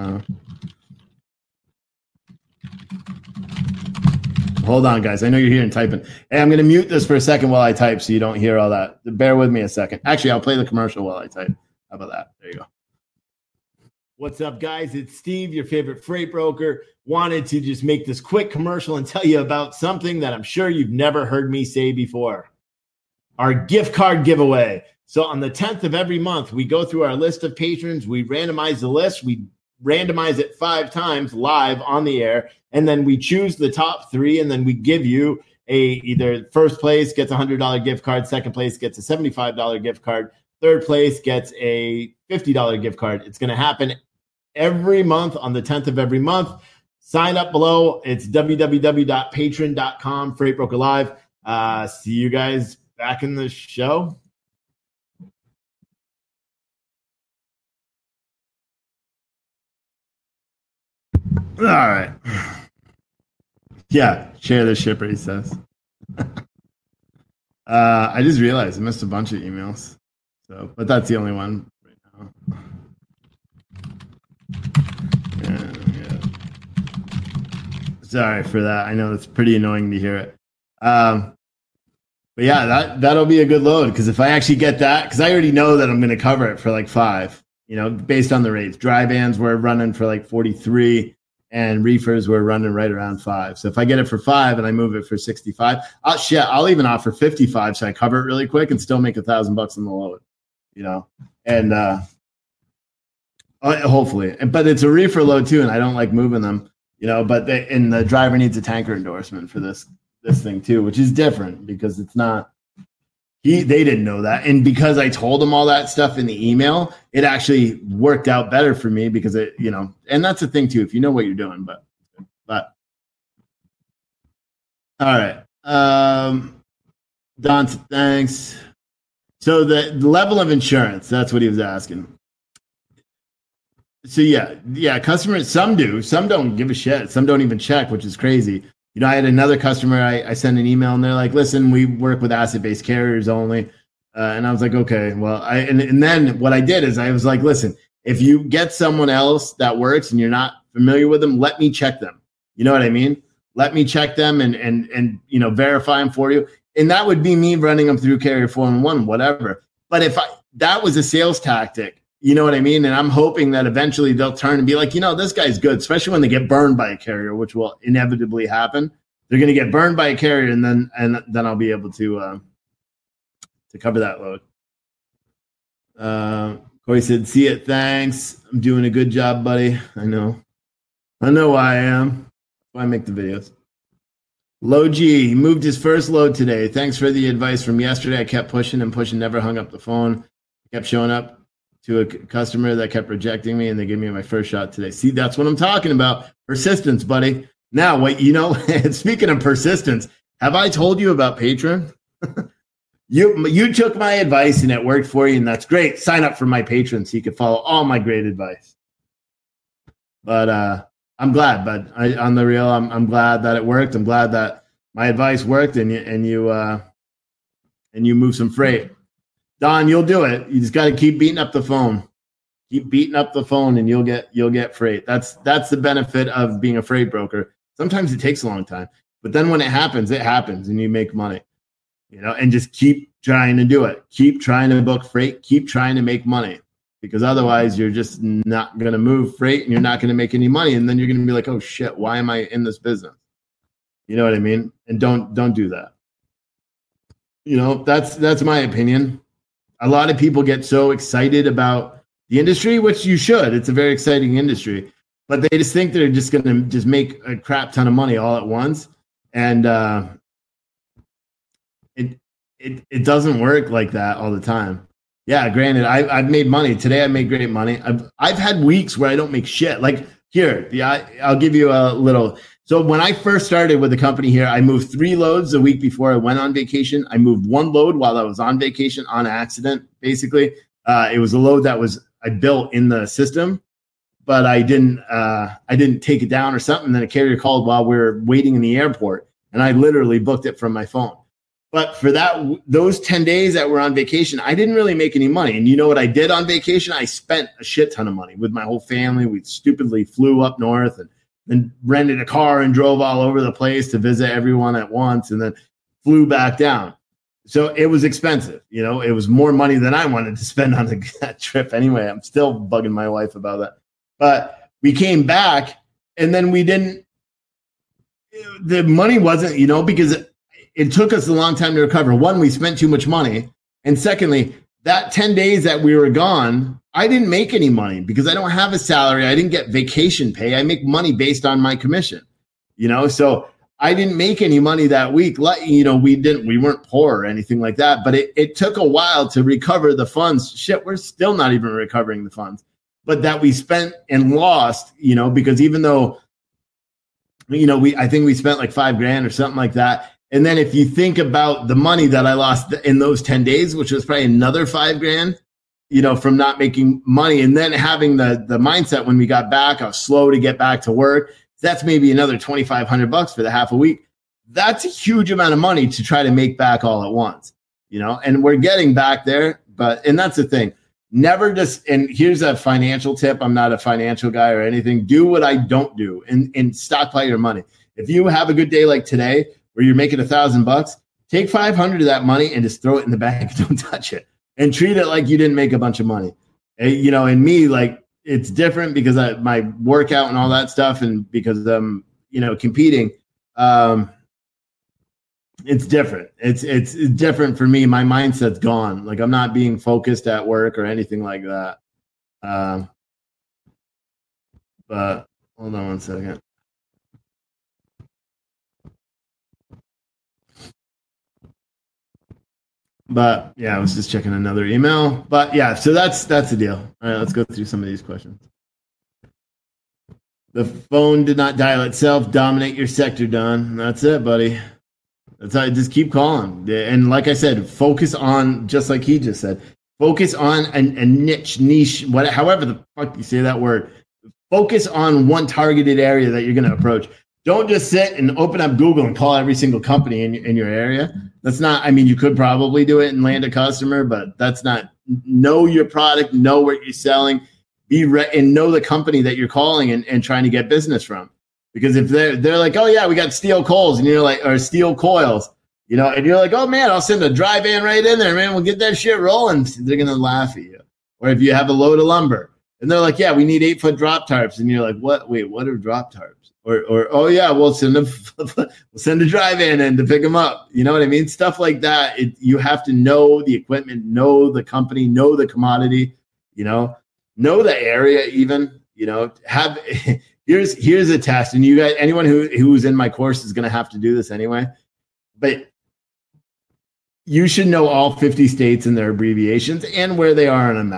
Hold on, guys. I know you're hearing typing. Hey, I'm going to mute this for a second while I type, so you don't hear all that. Bear with me a second. Actually, I'll play the commercial while I type. How about that? There you go. What's up, guys? It's Steve, your favorite freight broker. Wanted to just make this quick commercial and tell you about something that I'm sure you've never heard me say before. Our gift card giveaway. So on the 10th of every month, we go through our list of patrons. We randomize the list. We randomize it 5 times live on the air. And then we choose the top 3. And then we give you either first place gets a $100 gift card. Second place gets a $75 gift card. Third place gets a $50 gift card. It's going to happen every month on the 10th of every month. Sign up below. It's www.patreon.com, Freight Broker Live. See you guys back in the show. All right. Yeah, share the shipper, he says. I just realized I missed a bunch of emails. But that's the only one right now. Yeah. Sorry for that. I know it's pretty annoying to hear it. But yeah, that'll be a good load, because if I actually get that, because I already know that I'm going to cover it for like 5, based on the rates. Dry vans were running for like 43, and reefers were running right around 5. So if I get it for 5 and I move it for 65, I'll even offer 55, so I cover it really quick and still make $1,000 on the load. And hopefully, but it's a reefer load too, and I don't like moving them. But the driver needs a tanker endorsement for this thing too, which is different, because it's not. They didn't know that, and because I told them all that stuff in the email, it actually worked out better for me, because it, and that's the thing too, if you know what you're doing. But all right, Don, thanks. So the level of insurance, that's what he was asking. So yeah, customers, some do, some don't give a shit, some don't even check, which is crazy. I had another customer, I sent an email and they're like, listen, we work with asset-based carriers only. And I was like, okay, well, and then what I did is I was like, listen, if you get someone else that works and you're not familiar with them, let me check them. You know what I mean? Let me check them and verify them for you. And that would be me running them through Carrier 411, whatever. But if that was a sales tactic, you know what I mean? And I'm hoping that eventually they'll turn and be like, this guy's good, especially when they get burned by a carrier, which will inevitably happen. They're going to get burned by a carrier, and then I'll be able to cover that load. Corey said, see it. Thanks. I'm doing a good job, buddy. I know why I am. That's why I make the videos. Low G, he moved his first load today. Thanks for the advice from yesterday. I kept pushing and pushing, never hung up the phone. Kept showing up. to a customer that kept rejecting me, and they gave me my first shot today. See, that's what I'm talking about. Persistence, buddy. Now, speaking of persistence, have I told you about Patreon? You took my advice and it worked for you, and that's great. Sign up for my Patreon so you can follow all my great advice. But I'm glad, bud. On the real, I'm glad that it worked. I'm glad that my advice worked, and you move some freight. Don, you'll do it. You just got to keep beating up the phone. Keep beating up the phone, and you'll get freight. That's the benefit of being a freight broker. Sometimes it takes a long time, but then when it happens, and you make money. And just keep trying to do it. Keep trying to book freight. Keep trying to make money, because otherwise you're just not going to move freight, and you're not going to make any money. And then you're going to be like, oh shit, why am I in this business? You know what I mean? And don't do that. That's my opinion. A lot of people get so excited about the industry, which you should. It's a very exciting industry, but they just think they're just going to just make a crap ton of money all at once. And it doesn't work like that all the time. Yeah, granted, I've made money. Today I made great money. I've had weeks where I don't make shit. Like here, I'll give you a little. So when I first started with the company here, I moved 3 loads a week before I went on vacation. I moved 1 load while I was on vacation on accident, basically. It was a load that I built in the system, but I didn't take it down or something. Then a carrier called while we were waiting in the airport, and I literally booked it from my phone. But for those 10 days that we're on vacation, I didn't really make any money. And you know what I did on vacation? I spent a shit ton of money with my whole family. We stupidly flew up north and then rented a car and drove all over the place to visit everyone at once, and then flew back down. So it was expensive. It was more money than I wanted to spend on that trip anyway. I'm still bugging my wife about that. But we came back, and then the money wasn't, because it took us a long time to recover. One, we spent too much money. And secondly, that 10 days that we were gone, I didn't make any money because I don't have a salary. I didn't get vacation pay. I make money based on my commission, so I didn't make any money that week. We weren't poor or anything like that, but it took a while to recover the funds. Shit, we're still not even recovering the funds, but that we spent and lost, because even though, I think we spent like $5,000 or something like that. And then if you think about the money that I lost in those 10 days, which was probably another $5,000, from not making money, and then having the mindset when we got back, I was slow to get back to work. That's maybe another $2,500 for the half a week. That's a huge amount of money to try to make back all at once, and we're getting back there. And that's the thing. Never just, and here's a financial tip. I'm not a financial guy or anything. Do what I don't do and stockpile your money. If you have a good day like today, where you're making $1,000, take 500 of that money and just throw it in the bank. Don't touch it, and treat it like you didn't make a bunch of money. And me, like, it's different because my workout and all that stuff, and because I'm, competing, it's different. It's different for me. My mindset's gone. Like, I'm not being focused at work or anything like that. But hold on one second. But yeah, I was just checking another email. But yeah, so that's the deal. All right, let's go through some of these questions. The phone did not dial itself. Dominate your sector, Don. That's it, buddy. That's how I just keep calling. And like I said, focus on, just like he just said, focus on a niche, however the fuck you say that word. Focus on one targeted area that you're going to approach. Don't just sit and open up Google and call every single company in your area. That's not, you could probably do it and land a customer, but that's not. Know your product, know what you're selling, and know the company that you're calling and trying to get business from. Because if they're like, oh yeah, we got steel coils, and you're like, or steel coils, and you're like, oh man, I'll send a dry van right in there, man. We'll get that shit rolling. They're going to laugh at you. Or if you have a load of lumber and they're like, yeah, we need 8-foot drop tarps. And you're like, what? Wait, what are drop tarps? Or oh yeah, we'll send a dry van in to pick them up. You know what I mean? Stuff like that. You have to know the equipment, know the company, know the commodity. Know the area. Even have here's a test. And you guys, anyone who's in my course is going to have to do this anyway. But you should know all 50 states and their abbreviations and where they are on a map.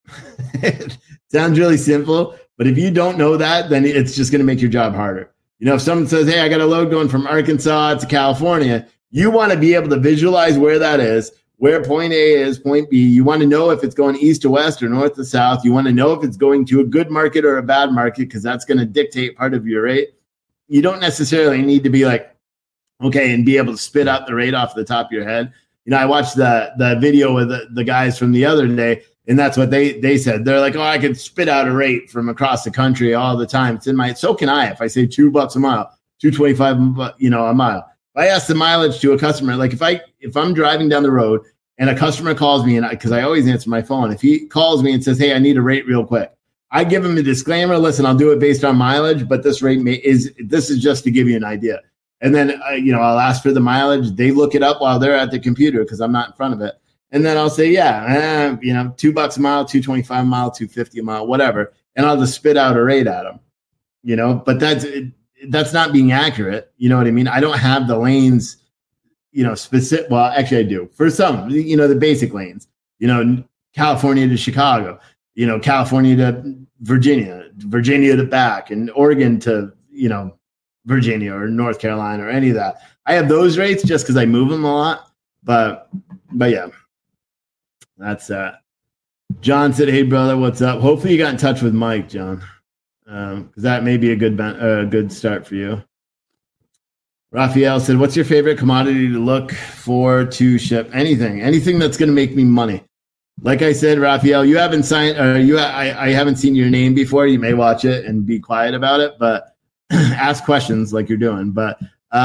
Sounds really simple, but if you don't know that, then it's just going to make your job harder. If someone says, hey, I got a load going from Arkansas to California, you want to be able to visualize where that is, where point A is, point B. You want to know if it's going east to west or north to south. You want to know if it's going to a good market or a bad market, because that's going to dictate part of your rate. You don't necessarily need to be like, okay, and be able to spit out the rate off the top of your head. I watched the video with the guys from the other day, and that's what they said. They're like, oh, I could spit out a rate from across the country all the time. It's in my, so can I. If I say $2 a mile, $2.25, a mile. If I ask the mileage to a customer, like if I'm driving down the road and a customer calls me, and because I always answer my phone, if he calls me and says, hey, I need a rate real quick, I give him a disclaimer. Listen, I'll do it based on mileage, but this rate is just to give you an idea. And then, I'll ask for the mileage. They look it up while they're at the computer because I'm not in front of it. And then I'll say, $2 a mile, $2.25 a mile, $2.50 a mile, whatever. And I'll just spit out a rate at them, but that's not being accurate. You know what I mean? I don't have the lanes, specific. Well, actually I do for some, the basic lanes, California to Chicago, California to Virginia to back, and Oregon to, Virginia or North Carolina or any of that. I have those rates just because I move them a lot. But yeah, that's that. John said, hey, brother, what's up? Hopefully you got in touch with Mike, John, because that may be a good start for you. Raphael said, what's your favorite commodity to look for to ship? Anything that's going to make me money. Like I said, Raphael, you haven't signed, I haven't seen your name before. You may watch it and be quiet about it, but ask questions like you're doing. But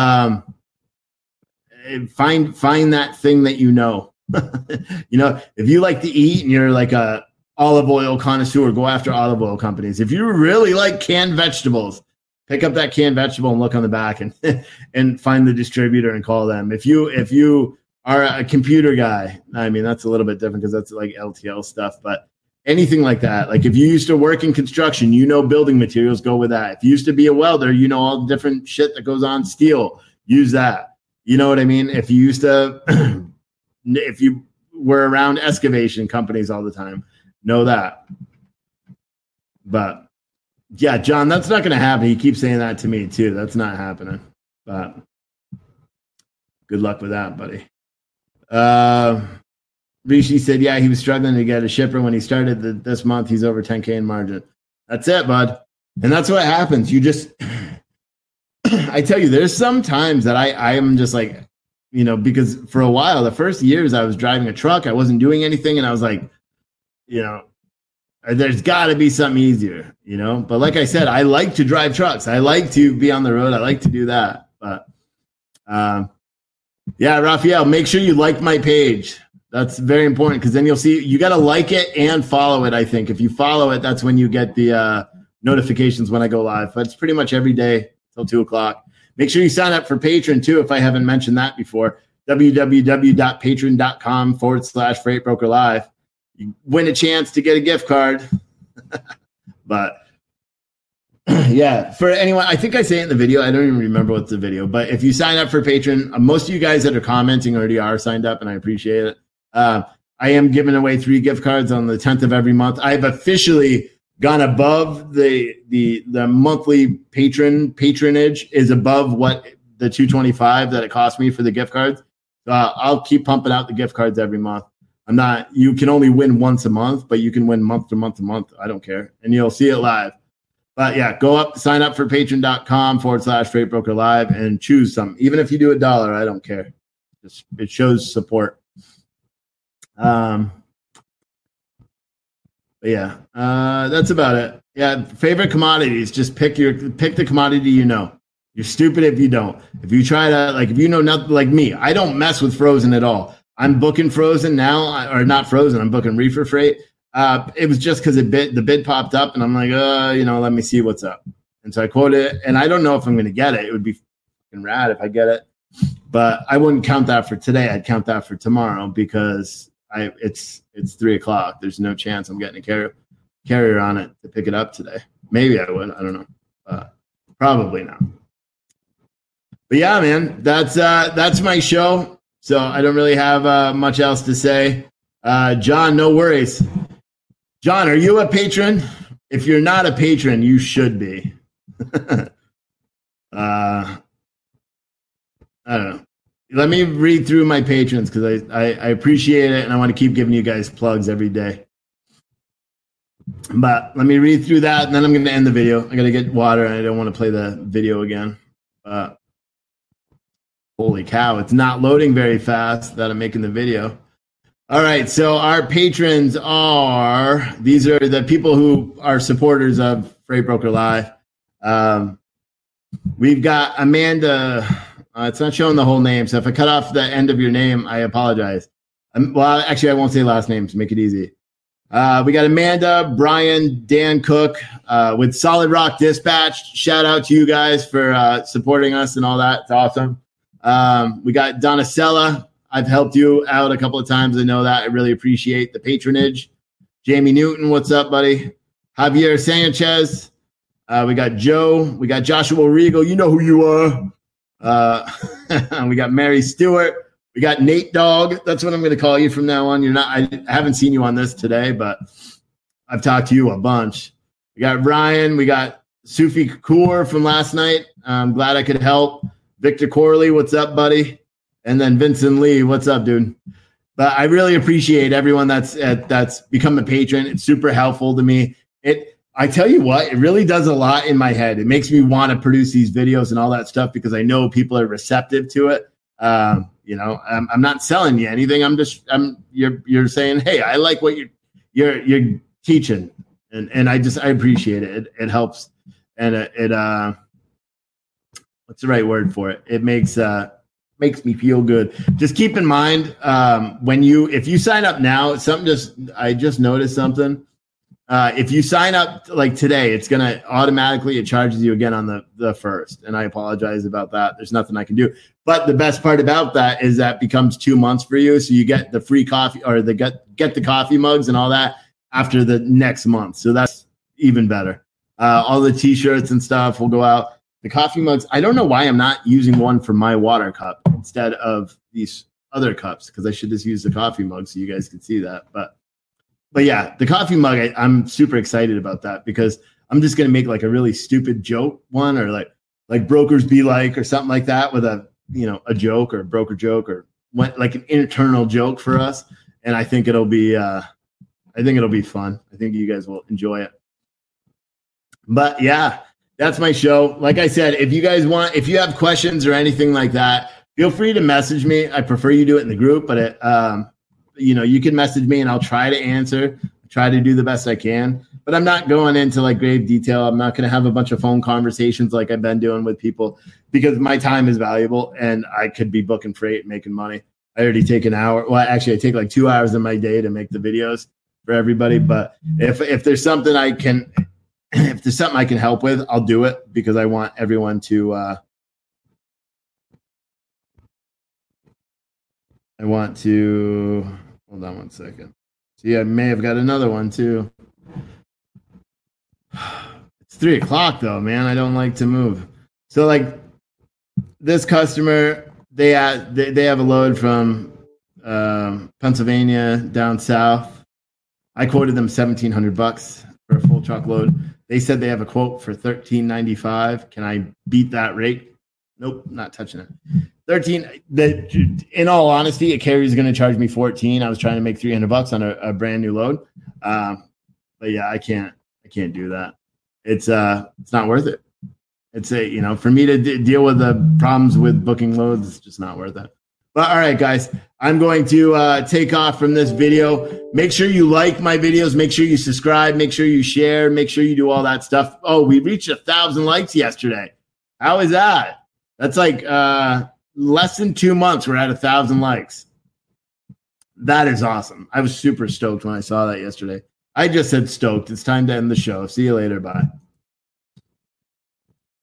find that thing that if you like to eat and you're like a olive oil connoisseur, go after olive oil companies. If you really like canned vegetables, pick up that canned vegetable and look on the back and find the distributor and call them. If you are a computer guy, I mean, that's a little bit different because that's like LTL stuff, but anything like that. Like if you used to work in construction, building materials, go with that. If you used to be a welder, all the different shit that goes on steel, use that. You know what I mean? If you used to, if you were around excavation companies all the time, know that. But yeah, John, that's not going to happen. He keeps saying that to me too. That's not happening. But good luck with that, buddy. Rishi said, yeah, he was struggling to get a shipper when he started this month. He's over 10K in margin. That's it, bud. And that's what happens. You just, I tell you, there's some times that I am just like, because for a while, the first years I was driving a truck, I wasn't doing anything. And I was like, there's got to be something easier, But like I said, I like to drive trucks. I like to be on the road. I like to do that. But yeah, Raphael, make sure you like my page. That's very important because then you'll see you got to like it and follow it. I think if you follow it, that's when you get the notifications when I go live. But it's pretty much every day till 2:00. Make sure you sign up for Patreon too. If I haven't mentioned that before, www.patreon.com/FreightBrokerLive. You win a chance to get a gift card. But yeah, for anyone, I think I say it in the video. I don't even remember what's the video. But if you sign up for Patreon, most of you guys that are commenting already are signed up, and I appreciate it. I am giving away 3 gift cards on the 10th of every month. I've officially gone above the monthly patronage is above what the $225 that it cost me for the gift cards. I'll keep pumping out the gift cards every month. You can only win once a month, but you can win month to month to month. I don't care. And you'll see it live. But yeah, go up, sign up for patreon.com/FreightBrokerLive and choose some. Even if you do $1, I don't care. It shows support. But yeah, that's about it. Yeah, favorite commodities. Just pick the commodity You're stupid if you don't. If you try to, if nothing like me, I don't mess with frozen at all. I'm booking frozen now, or not frozen. I'm booking reefer freight. It was just because the bid popped up, and I'm like, let me see what's up. And so I quoted it, and I don't know if I'm going to get it. It would be fucking rad if I get it, but I wouldn't count that for today. I'd count that for tomorrow because it's 3:00. There's no chance I'm getting a carrier on it to pick it up today. Maybe I would. I don't know. Probably not. But yeah, man, that's my show. So I don't really have much else to say. John, no worries. John, are you a patron? If you're not a patron, you should be. I don't know. Let me read through my patrons because I appreciate it and I want to keep giving you guys plugs every day. But let me read through that and then I'm going to end the video. I got to get water and I don't want to play the video again. Holy cow, it's not loading very fast that I'm making the video. All right, so our patrons these are the people who are supporters of Freight Broker Live. We've got Amanda. It's not showing the whole name, so if I cut off the end of your name, I apologize. Well, actually, I won't say last names to make it easy. We got Amanda, Brian, Dan Cook with Solid Rock Dispatch. Shout out to you guys for supporting us and all that. It's awesome. We got Donacella. I've helped you out a couple of times. I know that. I really appreciate the patronage. Jamie Newton, what's up, buddy? Javier Sanchez. We got Joe. We got Joshua Regal. You know who you are. We got Mary Stewart. We got Nate Dog. That's what I'm going to call you from now on. I haven't seen you on this today, but I've talked to you a bunch. We got Ryan. We got Sufi Kaur from last night. I'm glad I could help. Victor Corley, what's up, buddy? And then Vincent Lee, what's up, dude? But I really appreciate everyone that's become a patron. It's super helpful to me. I tell you what, it really does a lot in my head. It makes me want to produce these videos and all that stuff because I know people are receptive to it. I'm not selling you anything. You're saying, hey, I like what you're teaching, and I appreciate it. It helps, and it what's the right word for it? It makes me feel good. Just keep in mind if you sign up now, I just noticed something. If you sign up like today, it's going to automatically, it charges you again on the first. And I apologize about that. There's nothing I can do. But the best part about that is that becomes 2 months for you. So you get the free coffee or get the coffee mugs and all that after the next month. So that's even better. All the t-shirts and stuff will go out. The coffee mugs, I don't know why I'm not using one for my water cup instead of these other cups because I should just use the coffee mug so you guys can see that. But yeah, the coffee mug, I'm super excited about that because I'm just going to make like a really stupid joke one or like brokers be like or something like that with a joke or a broker joke or like an internal joke for us. And I think it'll be fun. I think you guys will enjoy it. But yeah, that's my show. Like I said, if you have questions or anything like that, feel free to message me. I prefer you do it in the group, but you can message me and I'll try to answer, try to do the best I can, but I'm not going into like grave detail. I'm not going to have a bunch of phone conversations like I've been doing with people because my time is valuable and I could be booking freight, making money. I already take an hour. Well, actually I take like 2 hours in my day to make the videos for everybody. But if there's something I can help with, I'll do it because I want everyone to, hold on one second. See, I may have got another one too. It's 3:00 though, man. I don't like to move. So like this customer, they have a load from Pennsylvania down south. I quoted them $1,700 for a full truckload. They said they have a quote for $1,395. Can I beat that rate? Nope, not touching it. 13. In all honesty, a carrier is going to charge me 14. I was trying to make $300 on a brand new load, but yeah, I can't do that. It's not worth it. It's for me to deal with the problems with booking loads, it's just not worth it. But all right, guys, I'm going to take off from this video. Make sure you like my videos. Make sure you subscribe. Make sure you share. Make sure you do all that stuff. Oh, we reached 1,000 likes yesterday. How is that? That's like less than 2 months. We're at 1,000 likes. That is awesome. I was super stoked when I saw that yesterday. I just said stoked. It's time to end the show. See you later. Bye.